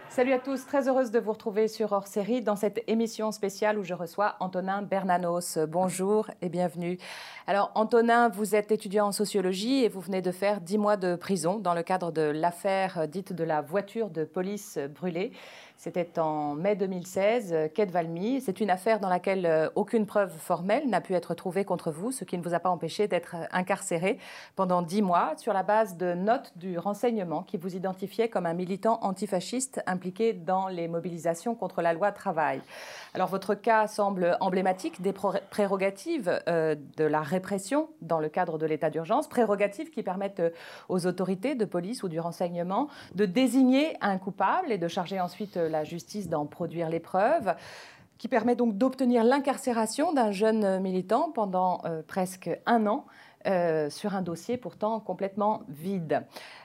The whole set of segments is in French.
Salut à tous, très heureuse de vous retrouver sur Hors Série dans cette émission spéciale où je reçois Antonin Bernanos. Bonjour et bienvenue. Alors Antonin, vous êtes étudiant en sociologie et vous venez de faire 10 mois de prison dans le cadre de l'affaire dite de la voiture de police brûlée. C'était en mai 2016, quai de Valmy. C'est une affaire dans laquelle aucune preuve formelle n'a pu être trouvée contre vous, ce qui ne vous a pas empêché d'être incarcéré pendant 10 mois sur la base de notes du renseignement qui vous identifiait comme un militant antifasciste impliqué dans les mobilisations contre la loi travail. Alors votre cas semble emblématique des prérogatives de la répression dans le cadre de l'état d'urgence, prérogatives qui permettent aux autorités de police ou du renseignement de désigner un coupable et de charger ensuite la justice d'en produire les preuves, qui permet donc d'obtenir l'incarcération d'un jeune militant pendant presque un an sur un dossier pourtant complètement vide.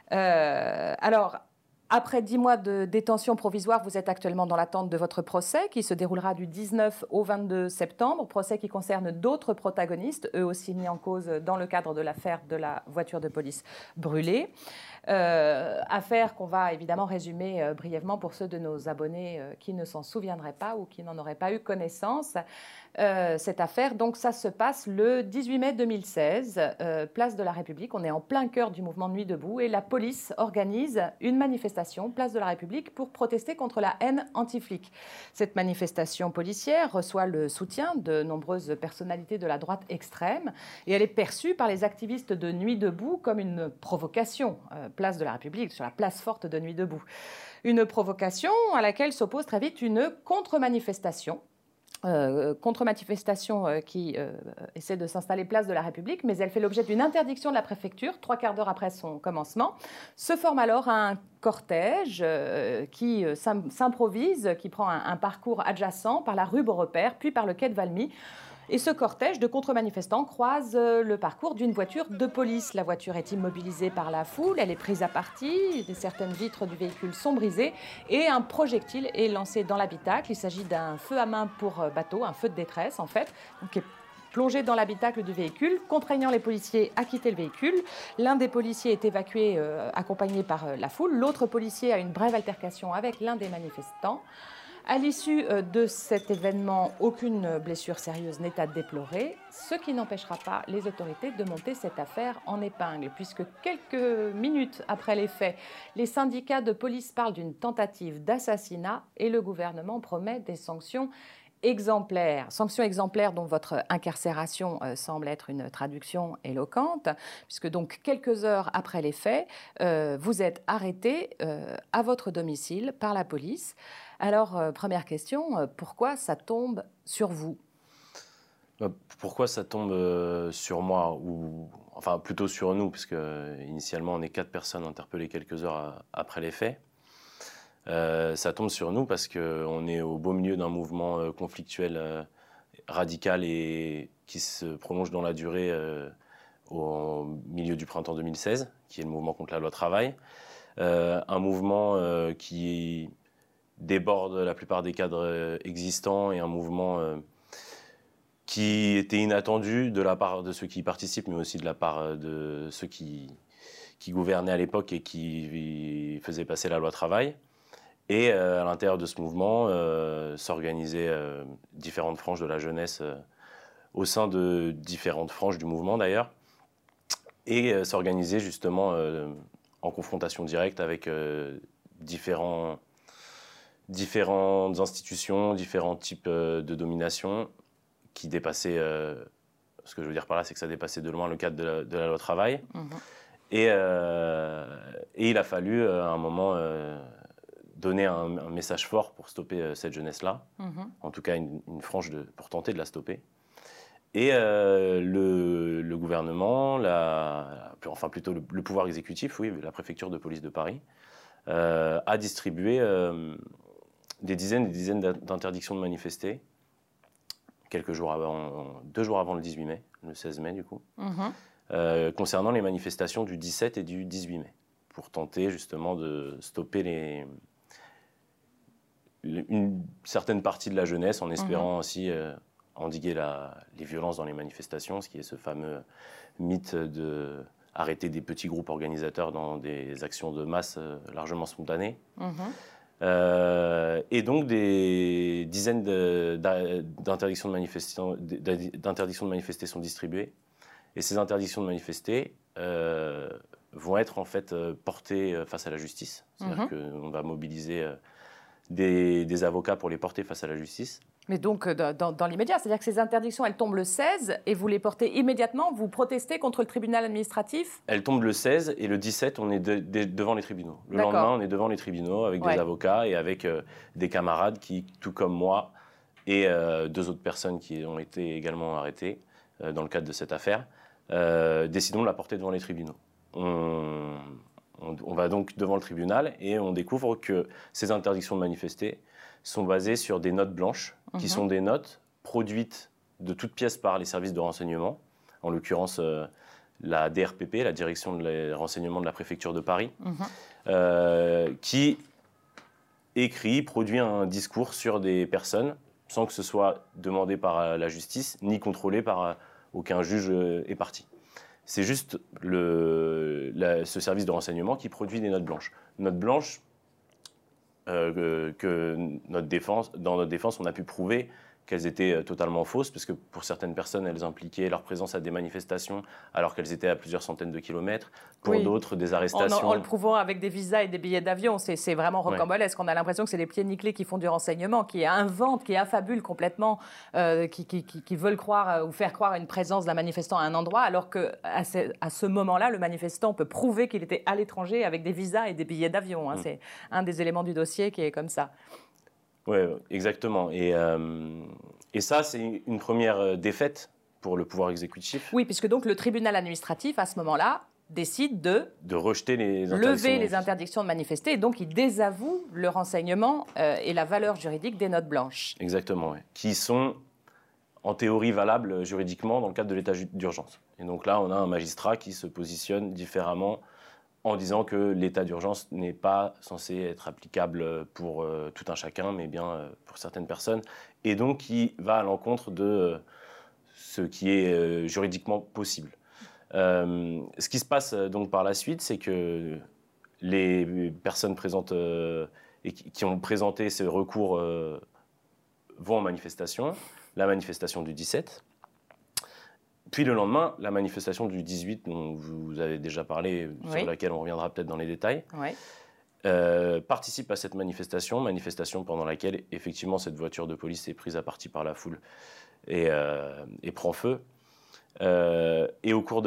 Alors, après 10 mois de détention provisoire, vous êtes actuellement dans l'attente de votre procès qui se déroulera du 19 au 22 septembre, procès qui concerne d'autres protagonistes, eux aussi mis en cause dans le cadre de l'affaire de la voiture de police brûlée. Affaire qu'on va évidemment résumer brièvement pour ceux de nos abonnés qui ne s'en souviendraient pas ou qui n'en auraient pas eu connaissance. Cette affaire, donc ça se passe le 18 mai 2016, place de la République. On est en plein cœur du mouvement Nuit debout et la police organise une manifestation, place de la République, pour protester contre la haine anti-flic. Cette manifestation policière reçoit le soutien de nombreuses personnalités de la droite extrême et elle est perçue par les activistes de Nuit debout comme une provocation, place de la République, sur la place forte de Nuit debout. Une provocation à laquelle s'oppose très vite une contre-manifestation. Contre-manifestation qui essaie de s'installer place de la République, mais elle fait l'objet d'une interdiction de la préfecture 3/4 d'heure après son commencement. Se forme alors un cortège qui s'improvise, qui prend un parcours adjacent par la rue Beaurepaire, puis par le quai de Valmy. Et ce cortège de contre-manifestants croise le parcours d'une voiture de police. La voiture est immobilisée par la foule, elle est prise à partie, certaines vitres du véhicule sont brisées et un projectile est lancé dans l'habitacle. Il s'agit d'un feu à main pour bateau, un feu de détresse en fait, qui est plongé dans l'habitacle du véhicule, contraignant les policiers à quitter le véhicule. L'un des policiers est évacué accompagné par la foule. L'autre policier a une brève altercation avec l'un des manifestants. À l'issue de cet événement, aucune blessure sérieuse n'est à déplorer, ce qui n'empêchera pas les autorités de monter cette affaire en épingle, puisque quelques minutes après les faits, les syndicats de police parlent d'une tentative d'assassinat et le gouvernement promet des sanctions exemplaires. Sanctions exemplaires dont votre incarcération semble être une traduction éloquente, puisque donc quelques heures après les faits, vous êtes arrêté à votre domicile par la police. Alors, première question, pourquoi ça tombe sur vous ? Pourquoi ça tombe sur moi, ou enfin plutôt sur nous, puisque initialement on est 4 personnes interpellées quelques heures après les faits. Ça tombe sur nous parce qu'on est au beau milieu d'un mouvement conflictuel radical et qui se prolonge dans la durée au milieu du printemps 2016, qui est le mouvement contre la loi travail. Un mouvement qui déborde la plupart des cadres existants et un mouvement qui était inattendu de la part de ceux qui y participent, mais aussi de la part de ceux qui gouvernaient à l'époque et qui faisaient passer la loi travail. Et à l'intérieur de ce mouvement, s'organisaient différentes franges de la jeunesse au sein de différentes franges du mouvement d'ailleurs, et s'organiser justement en confrontation directe avec différentes institutions, différents types de domination qui dépassaient, ce que je veux dire par là, c'est que ça dépassait de loin le cadre de la loi travail. Mmh. Et il a fallu à un moment donner un message fort pour stopper cette jeunesse-là, en tout cas une frange pour tenter de la stopper. Et le gouvernement, enfin plutôt le pouvoir exécutif, oui, la préfecture de police de Paris, a distribué des dizaines d'interdictions de manifester, 2 jours avant le 18 mai, le 16 mai du coup, concernant les manifestations du 17 et du 18 mai, pour tenter justement de stopper une certaine partie de la jeunesse, en espérant aussi endiguer les violences dans les manifestations, ce qui est ce fameux mythe de arrêter des petits groupes organisateurs dans des actions de masse largement spontanées. Et donc des dizaines d'interdictions de manifester sont distribuées. Et ces interdictions de manifester vont être en fait portées face à la justice. C'est-à-dire qu'on va mobiliser des avocats pour les porter face à la justice. Mais donc, dans l'immédiat, c'est-à-dire que ces interdictions, elles tombent le 16 et vous les portez immédiatement, vous protestez contre le tribunal administratif? Elles tombent le 16 et le 17, on est devant les tribunaux. Le lendemain, on est devant les tribunaux avec des avocats et avec des camarades qui, tout comme moi, et 2 autres personnes qui ont été également arrêtées dans le cadre de cette affaire, décidons de la porter devant les tribunaux. On va donc devant le tribunal et on découvre que ces interdictions de manifester sont basées sur des notes blanches, qui sont des notes produites de toutes pièces par les services de renseignement, en l'occurrence la DRPP, la Direction de renseignement de la préfecture de Paris, qui produit un discours sur des personnes sans que ce soit demandé par la justice ni contrôlé par aucun juge et partie. C'est juste ce service de renseignement qui produit des notes blanches. Notes blanches que dans notre défense, on a pu prouver qu'elles étaient totalement fausses, parce que pour certaines personnes, elles impliquaient leur présence à des manifestations alors qu'elles étaient à plusieurs centaines de kilomètres. Pour d'autres, des arrestations. En le prouvant avec des visas et des billets d'avion, c'est vraiment rocambolesque. On a l'impression que c'est les pieds nickelés qui font du renseignement, qui inventent, qui affabulent complètement, qui veulent croire ou faire croire à une présence d'un manifestant à un endroit, alors qu'à ce moment-là, le manifestant peut prouver qu'il était à l'étranger avec des visas et des billets d'avion. C'est un des éléments du dossier qui est comme ça. Oui, exactement. Et ça, c'est une première défaite pour le pouvoir exécutif. Oui, puisque donc le tribunal administratif, à ce moment-là, décide de rejeter lever les interdictions de manifester, et donc il désavoue le renseignement et la valeur juridique des notes blanches. Exactement, oui. Qui sont en théorie valables juridiquement dans le cadre de l'état d'urgence. Et donc là, on a un magistrat qui se positionne différemment en disant que l'état d'urgence n'est pas censé être applicable pour tout un chacun, mais bien pour certaines personnes, et donc qui va à l'encontre de ce qui est juridiquement possible. Ce qui se passe donc par la suite, c'est que les personnes présentes et qui ont présenté ce recours vont en manifestation, la manifestation du 17. Puis le lendemain, la manifestation du 18, dont vous avez déjà parlé, sur laquelle on reviendra peut-être dans les détails, participe à cette manifestation pendant laquelle, effectivement, cette voiture de police est prise à partie par la foule et prend feu. Et au cours de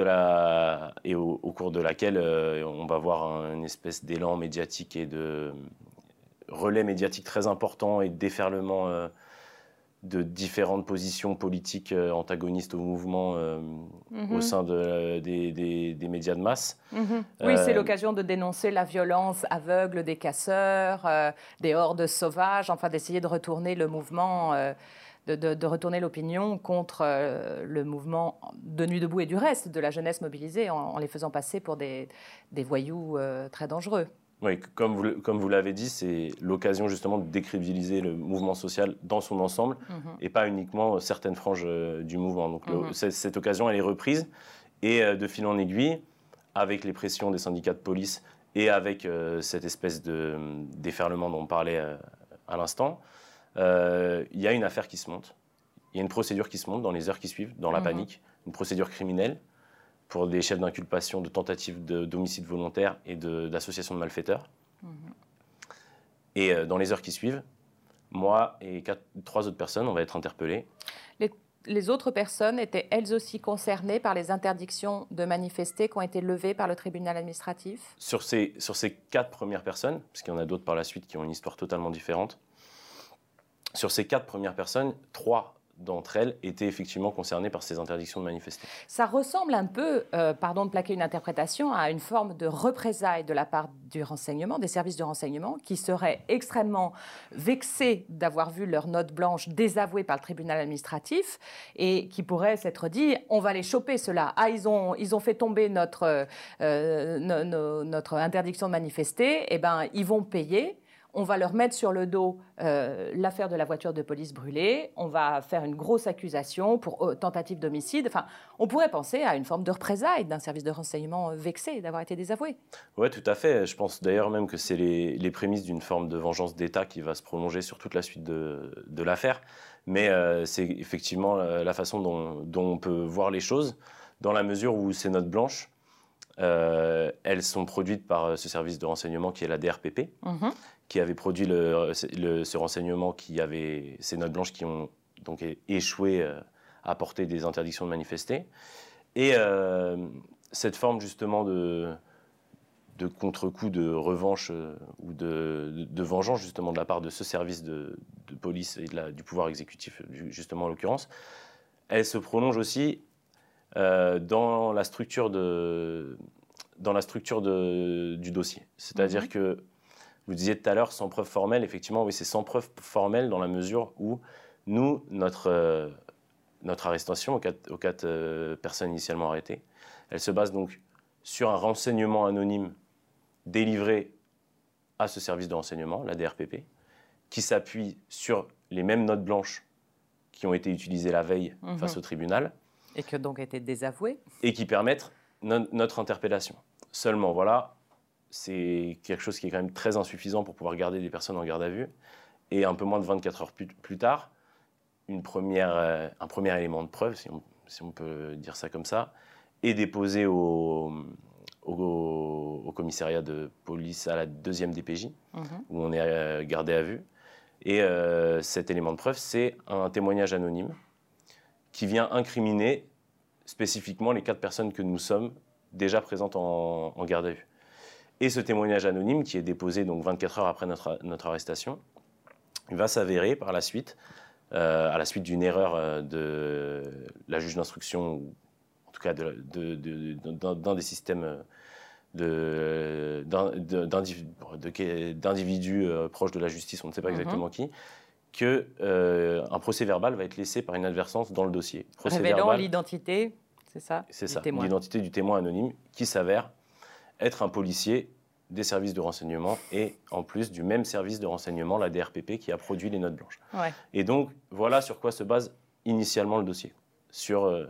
laquelle on va voir une espèce d'élan médiatique et de relais médiatique très important et de déferlement de différentes positions politiques antagonistes au mouvement au sein des médias de masse. Oui, c'est l'occasion de dénoncer la violence aveugle des casseurs, des hordes sauvages, enfin d'essayer de retourner le mouvement, de retourner l'opinion contre le mouvement de Nuit debout et du reste de la jeunesse mobilisée en les faisant passer pour des voyous très dangereux. Oui, comme vous l'avez dit, c'est l'occasion justement de décrédibiliser le mouvement social dans son ensemble et pas uniquement certaines franges du mouvement. Donc cette occasion, elle est reprise et de fil en aiguille, avec les pressions des syndicats de police et avec cette espèce de déferlement dont on parlait à l'instant, il y a une affaire qui se monte. Il y a une procédure qui se monte dans les heures qui suivent, dans la panique, une procédure criminelle pour des chefs d'inculpation de tentative d'homicide volontaire et d'association de malfaiteurs. Et dans les heures qui suivent, moi et 3 autres personnes, on va être interpellés. Les autres personnes étaient elles aussi concernées par les interdictions de manifester qui ont été levées par le tribunal administratif? Sur ces 4 premières personnes, parce qu'il y en a d'autres par la suite qui ont une histoire totalement différente, sur ces 4 premières personnes, 3 d'entre elles étaient effectivement concernées par ces interdictions de manifester. Ça ressemble un peu, pardon de plaquer une interprétation, à une forme de représailles de la part du renseignement, des services de renseignement, qui seraient extrêmement vexés d'avoir vu leur note blanche désavouée par le tribunal administratif et qui pourraient s'être dit « on va les choper ceux-là. Ah, ils ont fait tomber notre interdiction de manifester, eh ben, ils vont payer ». on va leur mettre sur le dos l'affaire de la voiture de police brûlée, on va faire une grosse accusation pour tentative d'homicide. Enfin, on pourrait penser à une forme de représailles d'un service de renseignement vexé d'avoir été désavoué. Oui, tout à fait. Je pense d'ailleurs même que c'est les prémices d'une forme de vengeance d'État qui va se prolonger sur toute la suite de l'affaire. Mais c'est effectivement la façon dont on peut voir les choses, dans la mesure où ces notes blanches, elles sont produites par ce service de renseignement qui est la DRPP, qui avait produit ce renseignement, qui avait ces notes blanches qui ont donc échoué à porter des interdictions de manifester. Et cette forme justement de contre-coup, de revanche ou de vengeance justement de la part de ce service de police et du pouvoir exécutif, justement en l'occurrence, elle se prolonge aussi dans la structure du dossier. C'est-à-dire que, vous disiez tout à l'heure, sans preuve formelle, effectivement, oui, c'est sans preuve formelle dans la mesure où nous, notre arrestation aux quatre personnes initialement arrêtées, elle se base donc sur un renseignement anonyme délivré à ce service de renseignement, la DRPP, qui s'appuie sur les mêmes notes blanches qui ont été utilisées la veille face au tribunal. Et qui ont donc été désavouées. Et qui permettent notre interpellation. Seulement, voilà, c'est quelque chose qui est quand même très insuffisant pour pouvoir garder des personnes en garde à vue. Et un peu moins de 24 heures plus tard, un premier élément de preuve, si on peut dire ça comme ça, est déposé au commissariat de police à la 2e DPJ, où on est gardé à vue. Et cet élément de preuve, c'est un témoignage anonyme qui vient incriminer spécifiquement les 4 personnes que nous sommes déjà présentes en garde à vue. Et ce témoignage anonyme, qui est déposé donc 24 heures après notre arrestation, va s'avérer par la suite, à la suite d'une erreur de la juge d'instruction, ou en tout cas d'un des systèmes d'individus proches de la justice, on ne sait pas exactement qui, qu'un procès-verbal va être laissé par inadvertance dans le dossier. Révélant l'identité, c'est ça? C'est ça, l'identité du témoin anonyme qui s'avère être un policier des services de renseignement et en plus du même service de renseignement, la DRPP, qui a produit les notes blanches. Ouais. Et donc, voilà sur quoi se base initialement le dossier. Sur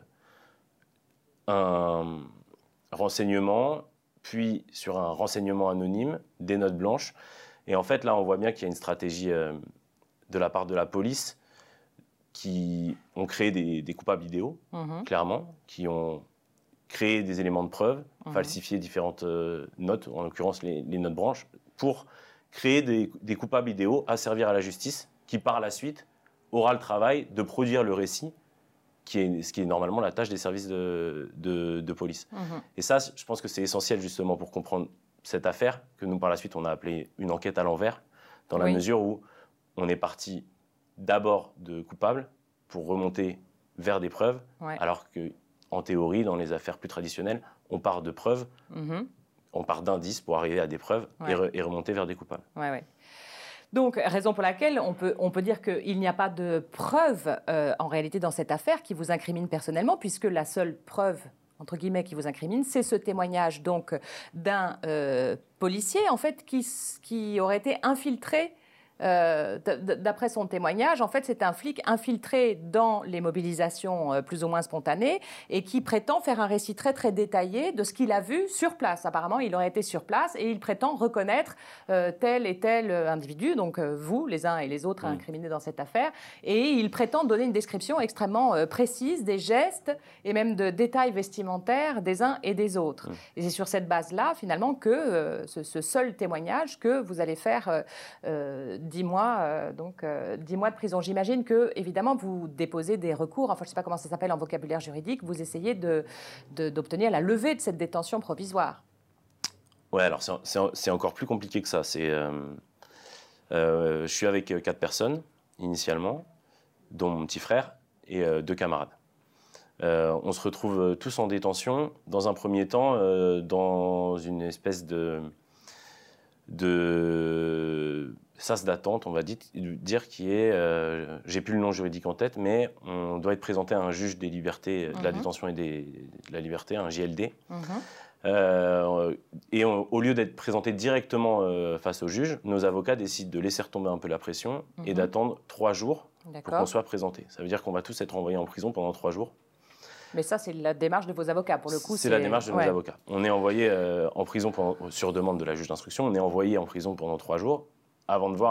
un renseignement, puis sur un renseignement anonyme, des notes blanches. Et en fait, là, on voit bien qu'il y a une stratégie de la part de la police qui ont créé des coupables idéaux, clairement, qui ont créé des éléments de preuve, falsifié différentes notes, en l'occurrence les notes blanches, pour créer des coupables idéaux à servir à la justice, qui par la suite aura le travail de produire le récit, ce qui est normalement la tâche des services de police. Et ça, je pense que c'est essentiel justement pour comprendre cette affaire, que nous par la suite on a appelé une enquête à l'envers, dans la mesure où on est parti d'abord de coupables pour remonter vers des preuves, alors que en théorie, dans les affaires plus traditionnelles, on part de preuves, on part d'indices pour arriver à des preuves et remonter vers des coupables. Donc, raison pour laquelle on peut dire qu'il n'y a pas de preuve en réalité dans cette affaire qui vous incrimine personnellement, puisque la seule preuve, entre guillemets, qui vous incrimine, c'est ce témoignage donc d'un policier, en fait, qui aurait été infiltré. D'après son témoignage, en fait, c'est un flic infiltré dans les mobilisations plus ou moins spontanées et qui prétend faire un récit très très détaillé de ce qu'il a vu sur place. Apparemment, il aurait été sur place et il prétend reconnaître tel et tel individu, donc vous, les uns et les autres incriminés dans cette affaire, et il prétend donner une description extrêmement précise des gestes et même de détails vestimentaires des uns et des autres. Et c'est sur cette base-là, finalement, que ce seul témoignage que vous allez faire 10 mois, 10 mois de prison. J'imagine que, évidemment, vous déposez des recours, enfin, je ne sais pas comment ça s'appelle en vocabulaire juridique, vous essayez d'obtenir la levée de cette détention provisoire. Ouais, alors c'est encore plus compliqué que ça. Je suis avec 4 personnes, initialement, dont mon petit frère et 2 camarades. On se retrouve tous en détention, dans un premier temps, dans une espèce de sas d'attente, on va dire, qui est, j'ai plus le nom juridique en tête, mais on doit être présenté à un juge des libertés, de la détention et de la liberté, un JLD. Et au lieu d'être présenté directement face au juge, nos avocats décident de laisser retomber un peu la pression et d'attendre 3 jours pour qu'on soit présenté. Ça veut dire qu'on va tous être envoyés en prison pendant 3 jours. Mais ça, c'est la démarche de vos avocats, pour le coup. C'est la démarche de nos avocats. On est envoyé en prison sur demande de la juge d'instruction. On est envoyé en prison pendant 3 jours avant de voir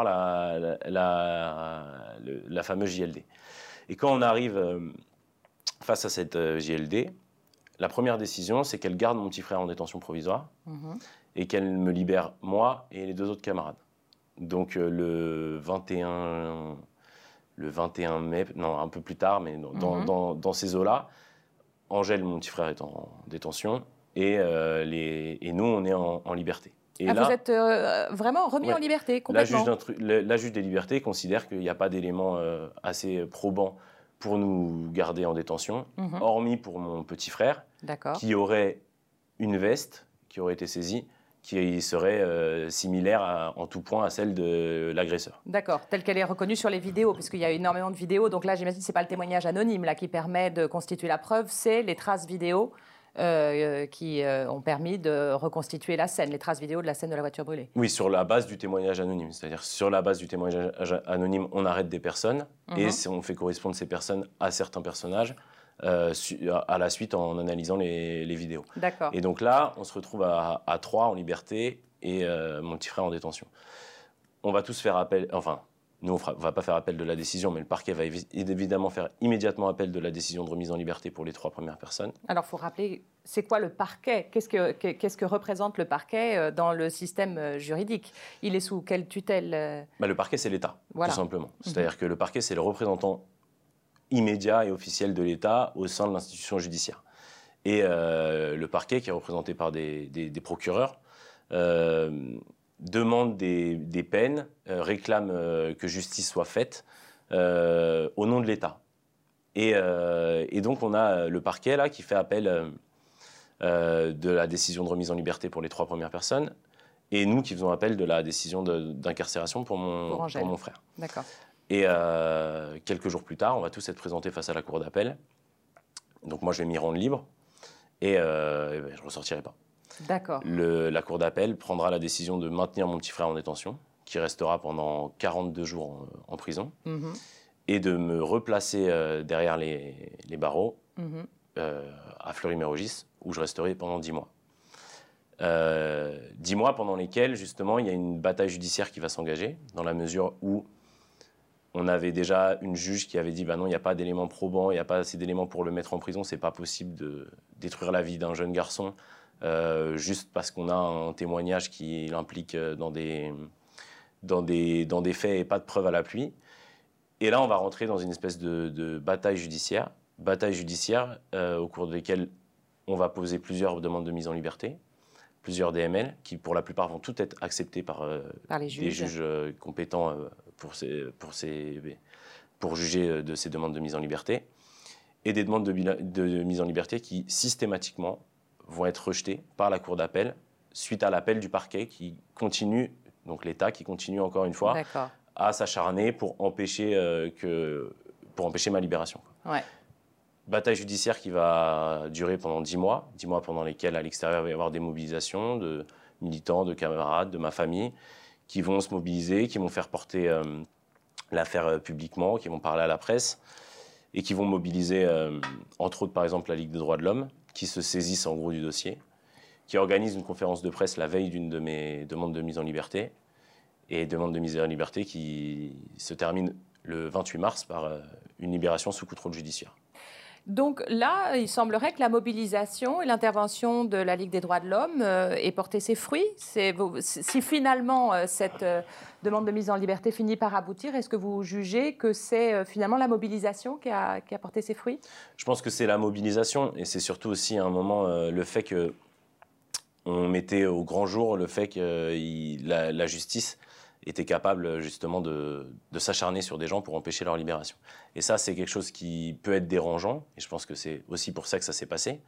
la fameuse JLD. Et quand on arrive face à cette JLD, la première décision, c'est qu'elle garde mon petit frère en détention provisoire et qu'elle me libère moi et les 2 autres camarades. Donc le 21 mai, non, un peu plus tard, mais dans ces eaux-là, Angèle, mon petit frère, est en détention et nous, on est en liberté. Et là, vous êtes vraiment remis en liberté, complètement. La juge des libertés considère qu'il n'y a pas d'éléments assez probants pour nous garder en détention, hormis pour mon petit frère, qui aurait une veste qui aurait été saisie, qui serait similaire en tout point à celle de l'agresseur. D'accord, telle qu'elle est reconnue sur les vidéos, puisqu'il y a énormément de vidéos. Donc là, j'imagine que ce n'est pas le témoignage anonyme là, qui permet de constituer la preuve, c'est les traces vidéo qui ont permis de reconstituer la scène, les traces vidéo de la scène de la voiture brûlée. Oui, sur la base du témoignage anonyme. C'est-à-dire sur la base du témoignage anonyme, on arrête des personnes et on fait correspondre ces personnes à certains personnages à la suite en analysant les vidéos. D'accord. Et donc là, on se retrouve à 3 en liberté et mon petit frère en détention. On va tous faire appel, enfin, nous on ne va pas faire appel de la décision, mais le parquet va évidemment faire immédiatement appel de la décision de remise en liberté pour les 3 premières personnes. Alors il faut rappeler, c'est quoi le parquet ? Qu'est-ce que représente le parquet dans le système juridique ? Il est sous quelle tutelle ? Le parquet, c'est l'État, tout simplement. C'est-à-dire que le parquet, c'est le représentant immédiat et officiel de l'État au sein de l'institution judiciaire. Et le parquet, qui est représenté par des procureurs, demande des peines, réclame que justice soit faite au nom de l'État. Et donc on a le parquet là, qui fait appel de la décision de remise en liberté pour les 3 premières personnes, et nous qui faisons appel de la décision d'incarcération pour mon frère. D'accord. Et quelques jours plus tard, on va tous être présentés face à la cour d'appel. Donc moi, je vais m'y rendre libre et je ne ressortirai pas. D'accord. La cour d'appel prendra la décision de maintenir mon petit frère en détention, qui restera pendant 42 jours en prison, et de me replacer derrière les barreaux à Fleury-Mérogis, où je resterai pendant 10 mois. 10 mois pendant lesquels, justement, il y a une bataille judiciaire qui va s'engager, dans la mesure où on avait déjà une juge qui avait dit non, il n'y a pas d'éléments probants, il n'y a pas assez d'éléments pour le mettre en prison, c'est pas possible de détruire la vie d'un jeune garçon juste parce qu'on a un témoignage qui l'implique dans des faits et pas de preuves à l'appui. Et là, on va rentrer dans une espèce de bataille judiciaire au cours de laquelle on va poser plusieurs demandes de mise en liberté, plusieurs DML, qui pour la plupart vont toutes être acceptées par les juges. Des juges compétents pour juger de ces demandes de mise en liberté, et des demandes de mise en liberté qui systématiquement vont être rejetées par la cour d'appel suite à l'appel du parquet qui continue, donc l'État qui continue encore une fois à s'acharner pour empêcher ma libération. Ouais. Bataille judiciaire qui va durer pendant 10 mois pendant lesquels à l'extérieur il va y avoir des mobilisations de militants, de camarades, de ma famille, qui vont se mobiliser, qui vont faire porter l'affaire publiquement, qui vont parler à la presse, et qui vont mobiliser, entre autres par exemple la Ligue des droits de l'homme, qui se saisissent en gros du dossier, qui organise une conférence de presse la veille d'une de mes demandes de mise en liberté, et demande de mise en liberté qui se termine le 28 mars par une libération sous contrôle judiciaire. Donc là, il semblerait que la mobilisation et l'intervention de la Ligue des droits de l'homme ait porté ses fruits. Si finalement cette demande de mise en liberté finit par aboutir, est-ce que vous jugez que c'est finalement la mobilisation qui a porté ses fruits ? Je pense que c'est la mobilisation, et c'est surtout aussi à un moment le fait qu'on mettait au grand jour le fait que la justice était capable justement de s'acharner sur des gens pour empêcher leur libération. Et ça, c'est quelque chose qui peut être dérangeant, et je pense que c'est aussi pour ça que ça s'est passé.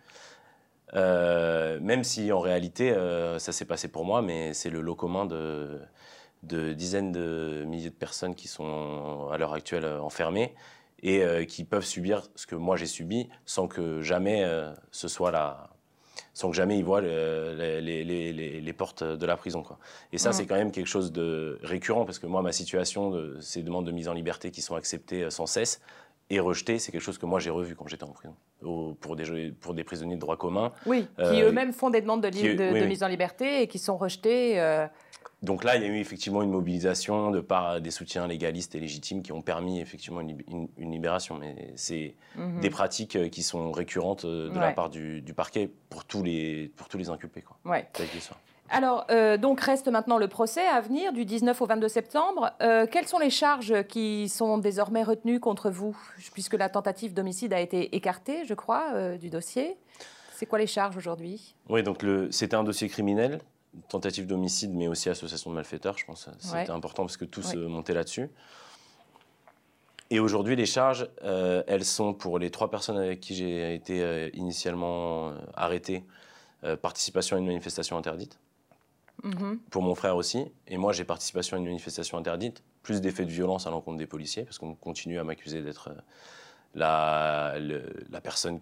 Même si en réalité, ça s'est passé pour moi, mais c'est le lot commun de dizaines de milliers de personnes qui sont à l'heure actuelle enfermées et qui peuvent subir ce que moi j'ai subi sans que jamais sans que jamais ils voient les portes de la prison, quoi. Et ça, c'est quand même quelque chose de récurrent, parce que moi, ma situation, ces demandes de mise en liberté qui sont acceptées sans cesse et rejetées, c'est quelque chose que moi j'ai revu quand j'étais en prison, pour des prisonniers de droit commun. Oui, qui eux-mêmes font des demandes de mise en liberté et qui sont rejetées. Donc là, il y a eu effectivement une mobilisation de part des soutiens légalistes et légitimes qui ont permis effectivement une libération. Mais c'est des pratiques qui sont récurrentes de la part du parquet pour tous les inculpés, quoi. Ouais. Alors, donc reste maintenant le procès à venir du 19 au 22 septembre. Quelles sont les charges qui sont désormais retenues contre vous, puisque la tentative d'homicide a été écartée, je crois, du dossier? C'est quoi les charges aujourd'hui? Oui, donc c'était un dossier criminel. Tentative d'homicide, mais aussi association de malfaiteurs, je pense que c'était important parce que tout se montait là-dessus. Et aujourd'hui, les charges, elles sont pour les 3 personnes avec qui j'ai été initialement arrêté, participation à une manifestation interdite, pour mon frère aussi, et moi j'ai participation à une manifestation interdite, plus des faits de violence à l'encontre des policiers, parce qu'on continue à m'accuser d'être la personne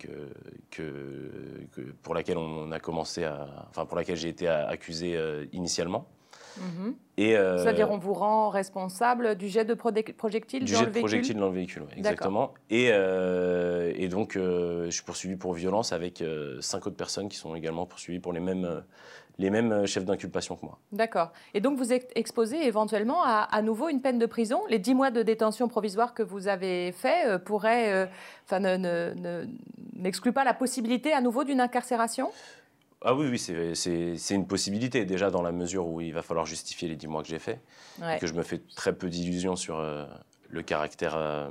pour laquelle on a commencé pour laquelle j'ai été accusé initialement. C'est-à-dire on vous rend responsable du jet de projectiles dans le véhicule? Du jet de projectiles dans le véhicule, oui, exactement. Et donc je suis poursuivi pour violence avec 5 autres personnes qui sont également poursuivies pour les mêmes chefs d'inculpation que moi. D'accord. Et donc vous êtes exposé éventuellement à nouveau une peine de prison. Les 10 mois de détention provisoire que vous avez fait n'excluent pas la possibilité à nouveau d'une incarcération? Ah oui, c'est une possibilité, déjà dans la mesure où il va falloir justifier les 10 mois que j'ai faits, et que je me fais très peu d'illusions sur le caractère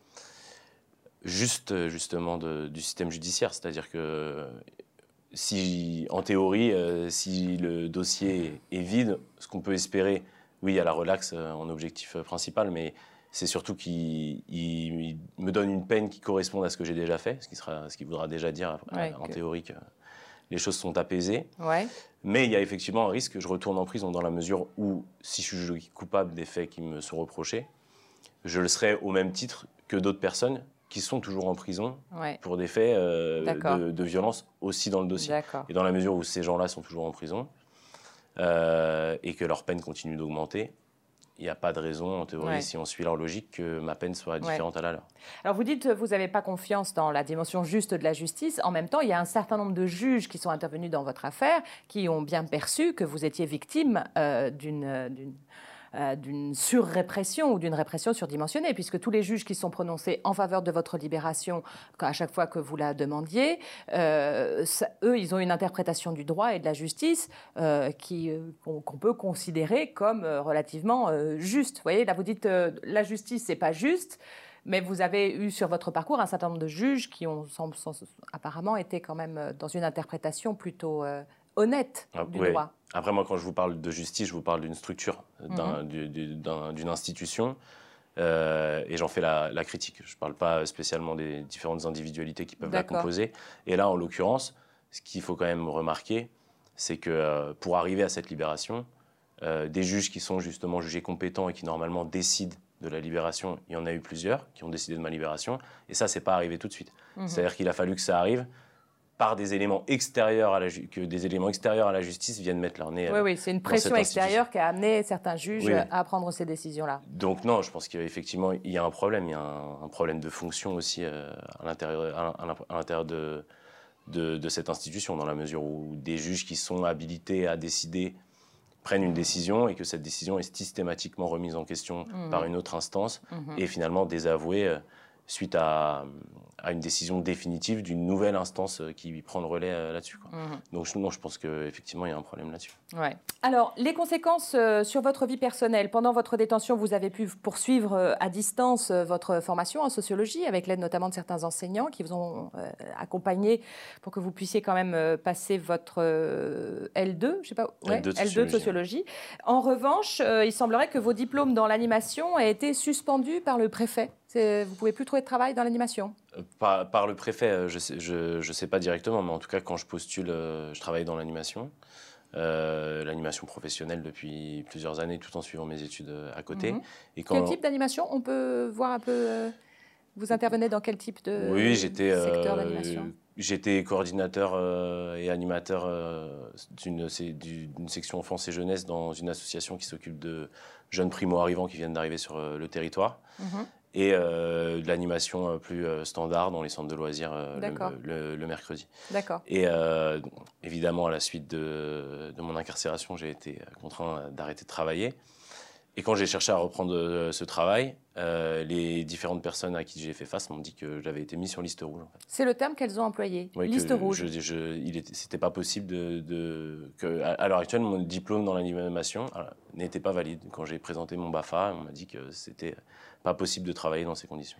justement du système judiciaire. C'est-à-dire que en théorie, si le dossier est vide, ce qu'on peut espérer, oui, il y a la relaxe en objectif principal, mais c'est surtout qu'il me donne une peine qui corresponde à ce que j'ai déjà fait, ce qui voudra déjà dire en théorie que les choses sont apaisées. Mais il y a effectivement un risque que je retourne en prison dans la mesure où, si je suis coupable des faits qui me sont reprochés, je le serai au même titre que d'autres personnes qui sont toujours en prison pour des faits de violence aussi dans le dossier. Et dans la mesure où ces gens-là sont toujours en prison et que leur peine continue d'augmenter, il n'y a pas de raison, en théorie, si on suit leur logique, que ma peine soit différente à la leur. Alors vous dites que vous n'avez pas confiance dans la dimension juste de la justice. En même temps, il y a un certain nombre de juges qui sont intervenus dans votre affaire, qui ont bien perçu que vous étiez victime d'une surrépression ou d'une répression surdimensionnée, puisque tous les juges qui sont prononcés en faveur de votre libération, à chaque fois que vous la demandiez, eux, ils ont une interprétation du droit et de la justice qu'on peut considérer comme relativement juste. Vous voyez, là, vous dites la justice, c'est pas juste, mais vous avez eu sur votre parcours un certain nombre de juges qui ont apparemment été quand même dans une interprétation plutôt honnête du droit. Après, moi, quand je vous parle de justice, je vous parle d'une structure, d'une institution, et j'en fais la critique. Je ne parle pas spécialement des différentes individualités qui peuvent la composer. Et là, en l'occurrence, ce qu'il faut quand même remarquer, c'est que pour arriver à cette libération, des juges qui sont justement jugés compétents et qui normalement décident de la libération, il y en a eu plusieurs qui ont décidé de ma libération, et ça, c'est pas arrivé tout de suite. C'est-à-dire qu'il a fallu que ça arrive par des éléments extérieurs à la justice viennent mettre leur nez. Oui, c'est une pression extérieure qui a amené certains juges à prendre ces décisions-là. Donc non, je pense qu'effectivement, il y a un problème. Il y a un problème de fonction aussi à l'intérieur de cette institution, dans la mesure où des juges qui sont habilités à décider prennent une décision et que cette décision est systématiquement remise en question par une autre instance et finalement désavouée suite à une décision définitive d'une nouvelle instance qui prend le relais là-dessus. Donc je pense qu'effectivement, il y a un problème là-dessus. Alors, les conséquences sur votre vie personnelle. Pendant votre détention, vous avez pu poursuivre à distance votre formation en sociologie, avec l'aide notamment de certains enseignants qui vous ont accompagné pour que vous puissiez quand même passer votre L2, je sais pas, L2 de sociologie. En revanche, il semblerait que vos diplômes dans l'animation aient été suspendus par le préfet. Vous ne pouvez plus trouver de travail dans l'animation? Par le préfet, je sais pas directement, mais en tout cas, quand je postule, je travaille dans l'animation. l'animation professionnelle depuis plusieurs années, tout en suivant mes études à côté. Et quel type d'animation? On peut voir un peu... Vous intervenez dans quel type de Oui, secteur d'animation? J'étais coordinateur et animateur d'une section enfance et jeunesse dans une association qui s'occupe de jeunes primo-arrivants qui viennent d'arriver sur le territoire. Et de l'animation plus standard dans les centres de loisirs le mercredi. D'accord. Et évidemment, à la suite de mon incarcération, j'ai été contraint d'arrêter de travailler. Et quand j'ai cherché à reprendre ce travail, les différentes personnes à qui j'ai fait face m'ont dit que j'avais été mis sur liste rouge. En fait. C'est le terme qu'elles ont employé, oui, liste rouge. C'était pas possible à l'heure actuelle, mon diplôme dans l'animation n'était pas valide. Quand j'ai présenté mon BAFA, on m'a dit que c'était pas possible de travailler dans ces conditions.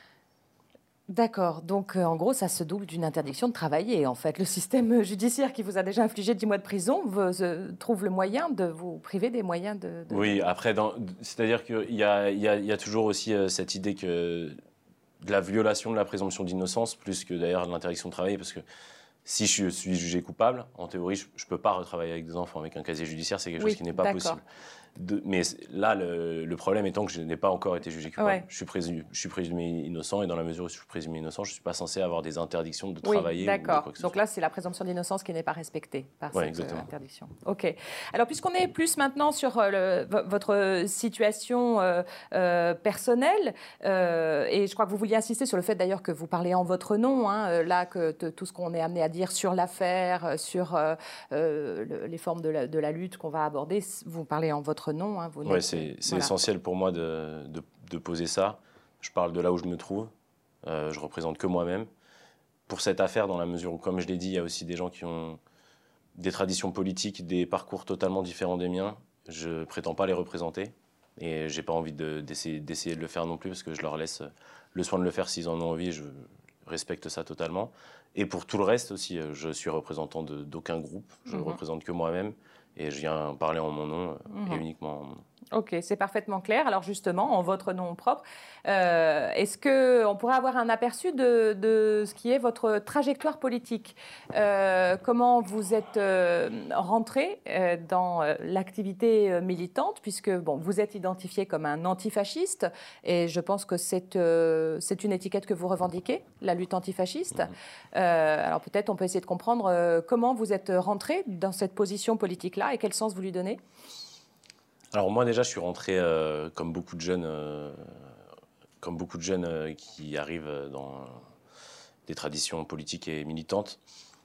D'accord, donc en gros, ça se double d'une interdiction de travailler. En fait, le système judiciaire qui vous a déjà infligé 10 mois de prison trouve le moyen de vous priver des moyens de... Oui, après, c'est-à-dire qu'il y a toujours aussi cette idée que de la violation de la présomption d'innocence, plus que d'ailleurs de l'interdiction de travailler, parce que si je suis jugé coupable, en théorie, je ne peux pas retravailler avec des enfants avec un casier judiciaire, c'est quelque chose qui n'est pas possible. Mais là, le problème étant que je n'ai pas encore été jugé coupable. Je suis présumé innocent, et dans la mesure où je suis présumé innocent, je ne suis pas censé avoir des interdictions de travailler. D'accord. Donc là, c'est la présomption d'innocence qui n'est pas respectée par cette interdiction. OK. Alors, puisqu'on est plus maintenant sur votre situation personnelle, et je crois que vous vouliez insister sur le fait d'ailleurs que vous parlez en votre nom, là, que tout ce qu'on est amené à dire sur l'affaire, sur les formes de la lutte qu'on va aborder, vous parlez en votre nom. Oui, c'est essentiel pour moi de poser ça. Je parle de là où je me trouve. Je représente que moi-même. Pour cette affaire, dans la mesure où, comme je l'ai dit, il y a aussi des gens qui ont des traditions politiques, des parcours totalement différents des miens. Je ne prétends pas les représenter. Et je n'ai pas envie d'essayer de le faire non plus, parce que je leur laisse le soin de le faire s'ils en ont envie. Je respecte ça totalement. Et pour tout le reste aussi, je suis représentant d'aucun groupe. Je ne représente que moi-même. Et je viens parler en mon nom et uniquement en mon nom. Ok, c'est parfaitement clair. Alors justement, en votre nom propre, est-ce qu'on pourrait avoir un aperçu de ce qui est votre trajectoire politique? Comment vous êtes rentré dans l'activité militante, puisque vous êtes identifié comme un antifasciste, et je pense que c'est une étiquette que vous revendiquez, la lutte antifasciste. Alors peut-être on peut essayer de comprendre comment vous êtes rentré dans cette position politique-là et quel sens vous lui donnez. Alors moi déjà je suis rentré comme beaucoup de jeunes qui arrivent dans des traditions politiques et militantes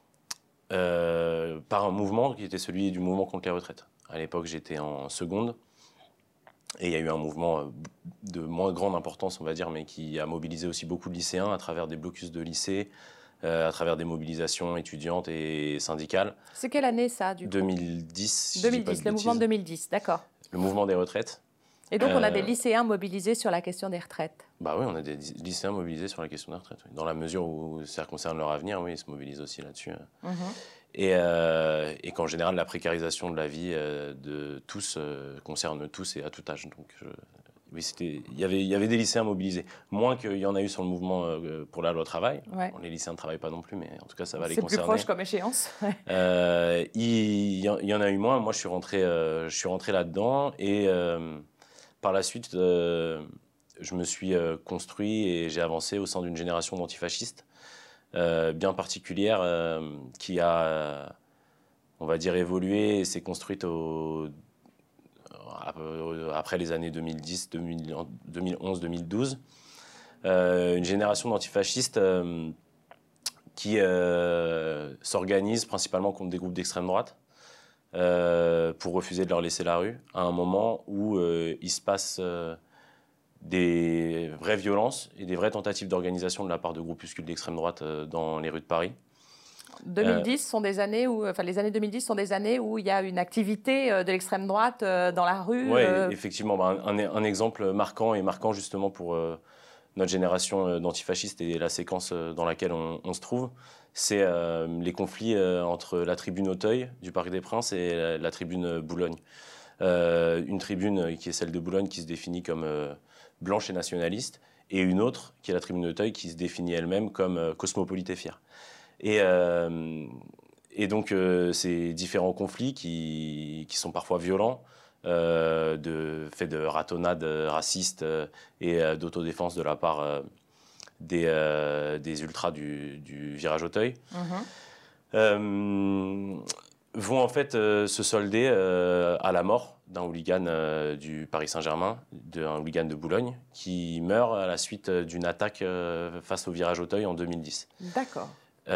par un mouvement qui était celui du mouvement contre les retraites. À l'époque j'étais en seconde et il y a eu un mouvement de moins grande importance on va dire, mais qui a mobilisé aussi beaucoup de lycéens à travers des blocus de lycées, à travers des mobilisations étudiantes et syndicales. C'est quelle année ça du coup? 2010. 2010, le mouvement de 2010, d'accord. Le mouvement des retraites. Et donc, on a des lycéens mobilisés sur la question des retraites. Bah oui, on a des lycéens mobilisés sur la question des retraites. Oui. Dans la mesure où ça concerne leur avenir, oui, ils se mobilisent aussi là-dessus. Et qu'en général, la précarisation de la vie de tous concerne tous et à tout âge. Donc, oui, il y avait des lycéens mobilisés. Moins qu'il y en a eu sur le mouvement pour la loi travail. Ouais. Les lycéens ne travaillent pas non plus, mais en tout cas, ça va les concerner. C'est plus proche comme échéance. Il y en a eu moins. Moi, je suis rentré là-dedans. Et par la suite, je me suis construit et j'ai avancé au sein d'une génération d'antifascistes bien particulière qui a, on va dire, évolué et s'est construite après les années 2010, 2011, 2012, une génération d'antifascistes qui s'organise principalement contre des groupes d'extrême droite pour refuser de leur laisser la rue, à un moment où il se passe des vraies violences et des vraies tentatives d'organisation de la part de groupuscules d'extrême droite dans les rues de Paris. 2010 sont des années où, enfin, les années 2010 sont des années où il y a une activité de l'extrême droite dans la rue. Oui, effectivement. Un exemple marquant justement pour notre génération d'antifascistes et la séquence dans laquelle on se trouve, c'est les conflits entre la tribune Auteuil du Parc des Princes et la tribune Boulogne. Une tribune qui est celle de Boulogne qui se définit comme blanche et nationaliste, et une autre qui est la tribune d'Auteuil qui se définit elle-même comme cosmopolite et fière. Et Et donc, ces différents conflits qui sont parfois violents, de fait de ratonnades racistes et d'autodéfense de la part des ultras du virage Auteuil, vont en fait se solder à la mort d'un hooligan du Paris Saint-Germain, d'un hooligan de Boulogne, qui meurt à la suite d'une attaque face au virage Auteuil en 2010. D'accord.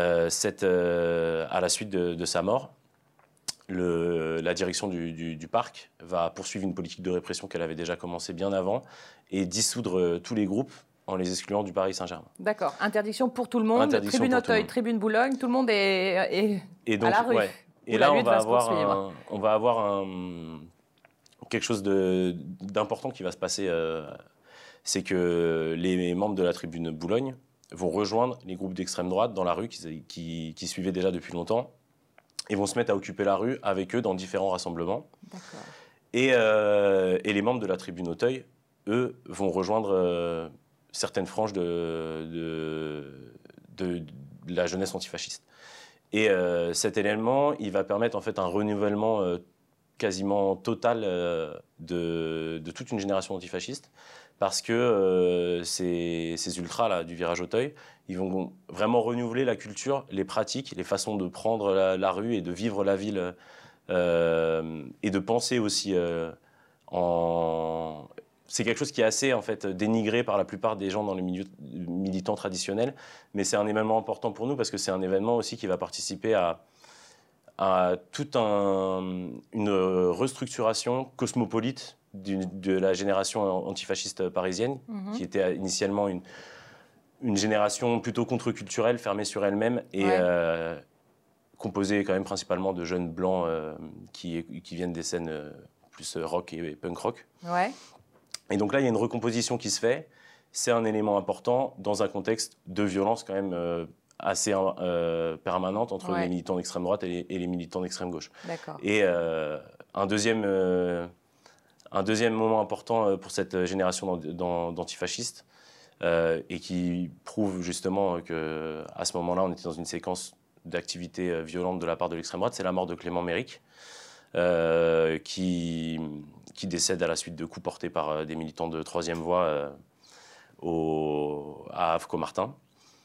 À la suite de sa mort, la direction du parc va poursuivre une politique de répression qu'elle avait déjà commencé bien avant et dissoudre tous les groupes en les excluant du Paris Saint-Germain. D'accord. Interdiction pour tout le monde. Tribune Auteuil, Tribune Boulogne, tout le monde est donc, à la rue. Ouais. Et là, on va avoir quelque chose d'important qui va se passer. C'est que les membres de la Tribune Boulogne vont rejoindre les groupes d'extrême droite dans la rue qui suivaient déjà depuis longtemps et vont se mettre à occuper la rue avec eux dans différents rassemblements. D'accord. Et les membres de la Tribune Auteuil, eux, vont rejoindre certaines franges de la jeunesse antifasciste. Et cet élément, il va permettre en fait un renouvellement quasiment total de toute une génération antifasciste, parce que ces ultras du virage Auteuil, ils vont vraiment renouveler la culture, les pratiques, les façons de prendre la rue et de vivre la ville et de penser aussi en... C'est quelque chose qui est assez en fait dénigré par la plupart des gens dans les milieux militants traditionnels, mais c'est un événement important pour nous parce que c'est un événement aussi qui va participer à toute une restructuration cosmopolite de la génération antifasciste parisienne, qui était initialement une génération plutôt contre-culturelle, fermée sur elle-même et composée quand même principalement de jeunes blancs qui viennent des scènes plus rock et punk rock. Ouais. Et donc là, il y a une recomposition qui se fait. C'est un élément important dans un contexte de violence quand même assez permanente entre les militants d'extrême droite et les militants d'extrême gauche. D'accord. Et un deuxième moment important pour cette génération d'antifascistes et qui prouve justement qu'à ce moment-là, on était dans une séquence d'activités violentes de la part de l'extrême droite, c'est la mort de Clément Méric, qui décède à la suite de coups portés par des militants de troisième voie à Havre-Commartin.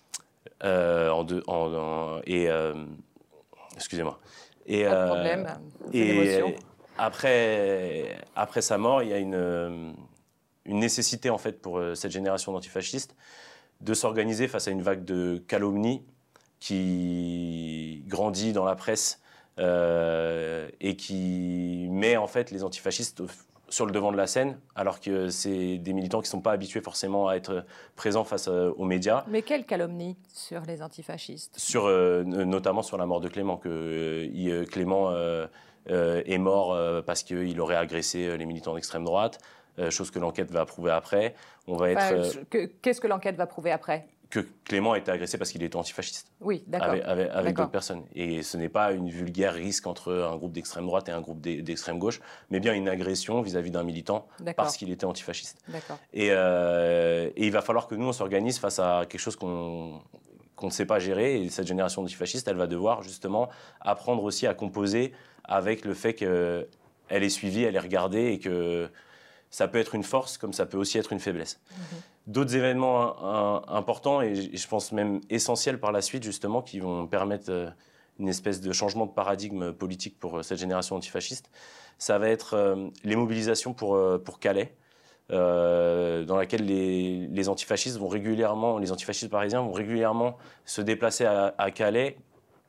Excusez-moi. Pas de problème, c'est l'émotion. Après sa mort, il y a une nécessité en fait pour cette génération d'antifascistes de s'organiser face à une vague de calomnies qui grandit dans la presse et qui met en fait les antifascistes sur le devant de la scène, alors que c'est des militants qui ne sont pas habitués forcément à être présents face aux médias. Mais quelle calomnie sur les antifascistes ? Notamment sur la mort de Clément, que Clément est mort parce qu'il aurait agressé les militants d'extrême droite, chose que l'enquête va prouver après. Qu'est-ce que l'enquête va prouver après ? Que Clément a été agressé parce qu'il était antifasciste. Oui, d'accord. Avec d'autres personnes. Et ce n'est pas une vulgaire risque entre un groupe d'extrême droite et un groupe d'extrême gauche, mais bien une agression vis-à-vis d'un militant parce qu'il était antifasciste. D'accord. Et il va falloir que nous, on s'organise face à quelque chose qu'on ne sait pas gérer. Et cette génération d'antifascistes, elle va devoir justement apprendre aussi à composer avec le fait qu'elle est suivie, elle est regardée et que ça peut être une force comme ça peut aussi être une faiblesse. D'autres événements importants et je pense même essentiels par la suite justement qui vont permettre une espèce de changement de paradigme politique pour cette génération antifasciste, ça va être les mobilisations pour Calais, dans laquelle les antifascistes vont régulièrement, les antifascistes parisiens vont régulièrement se déplacer à Calais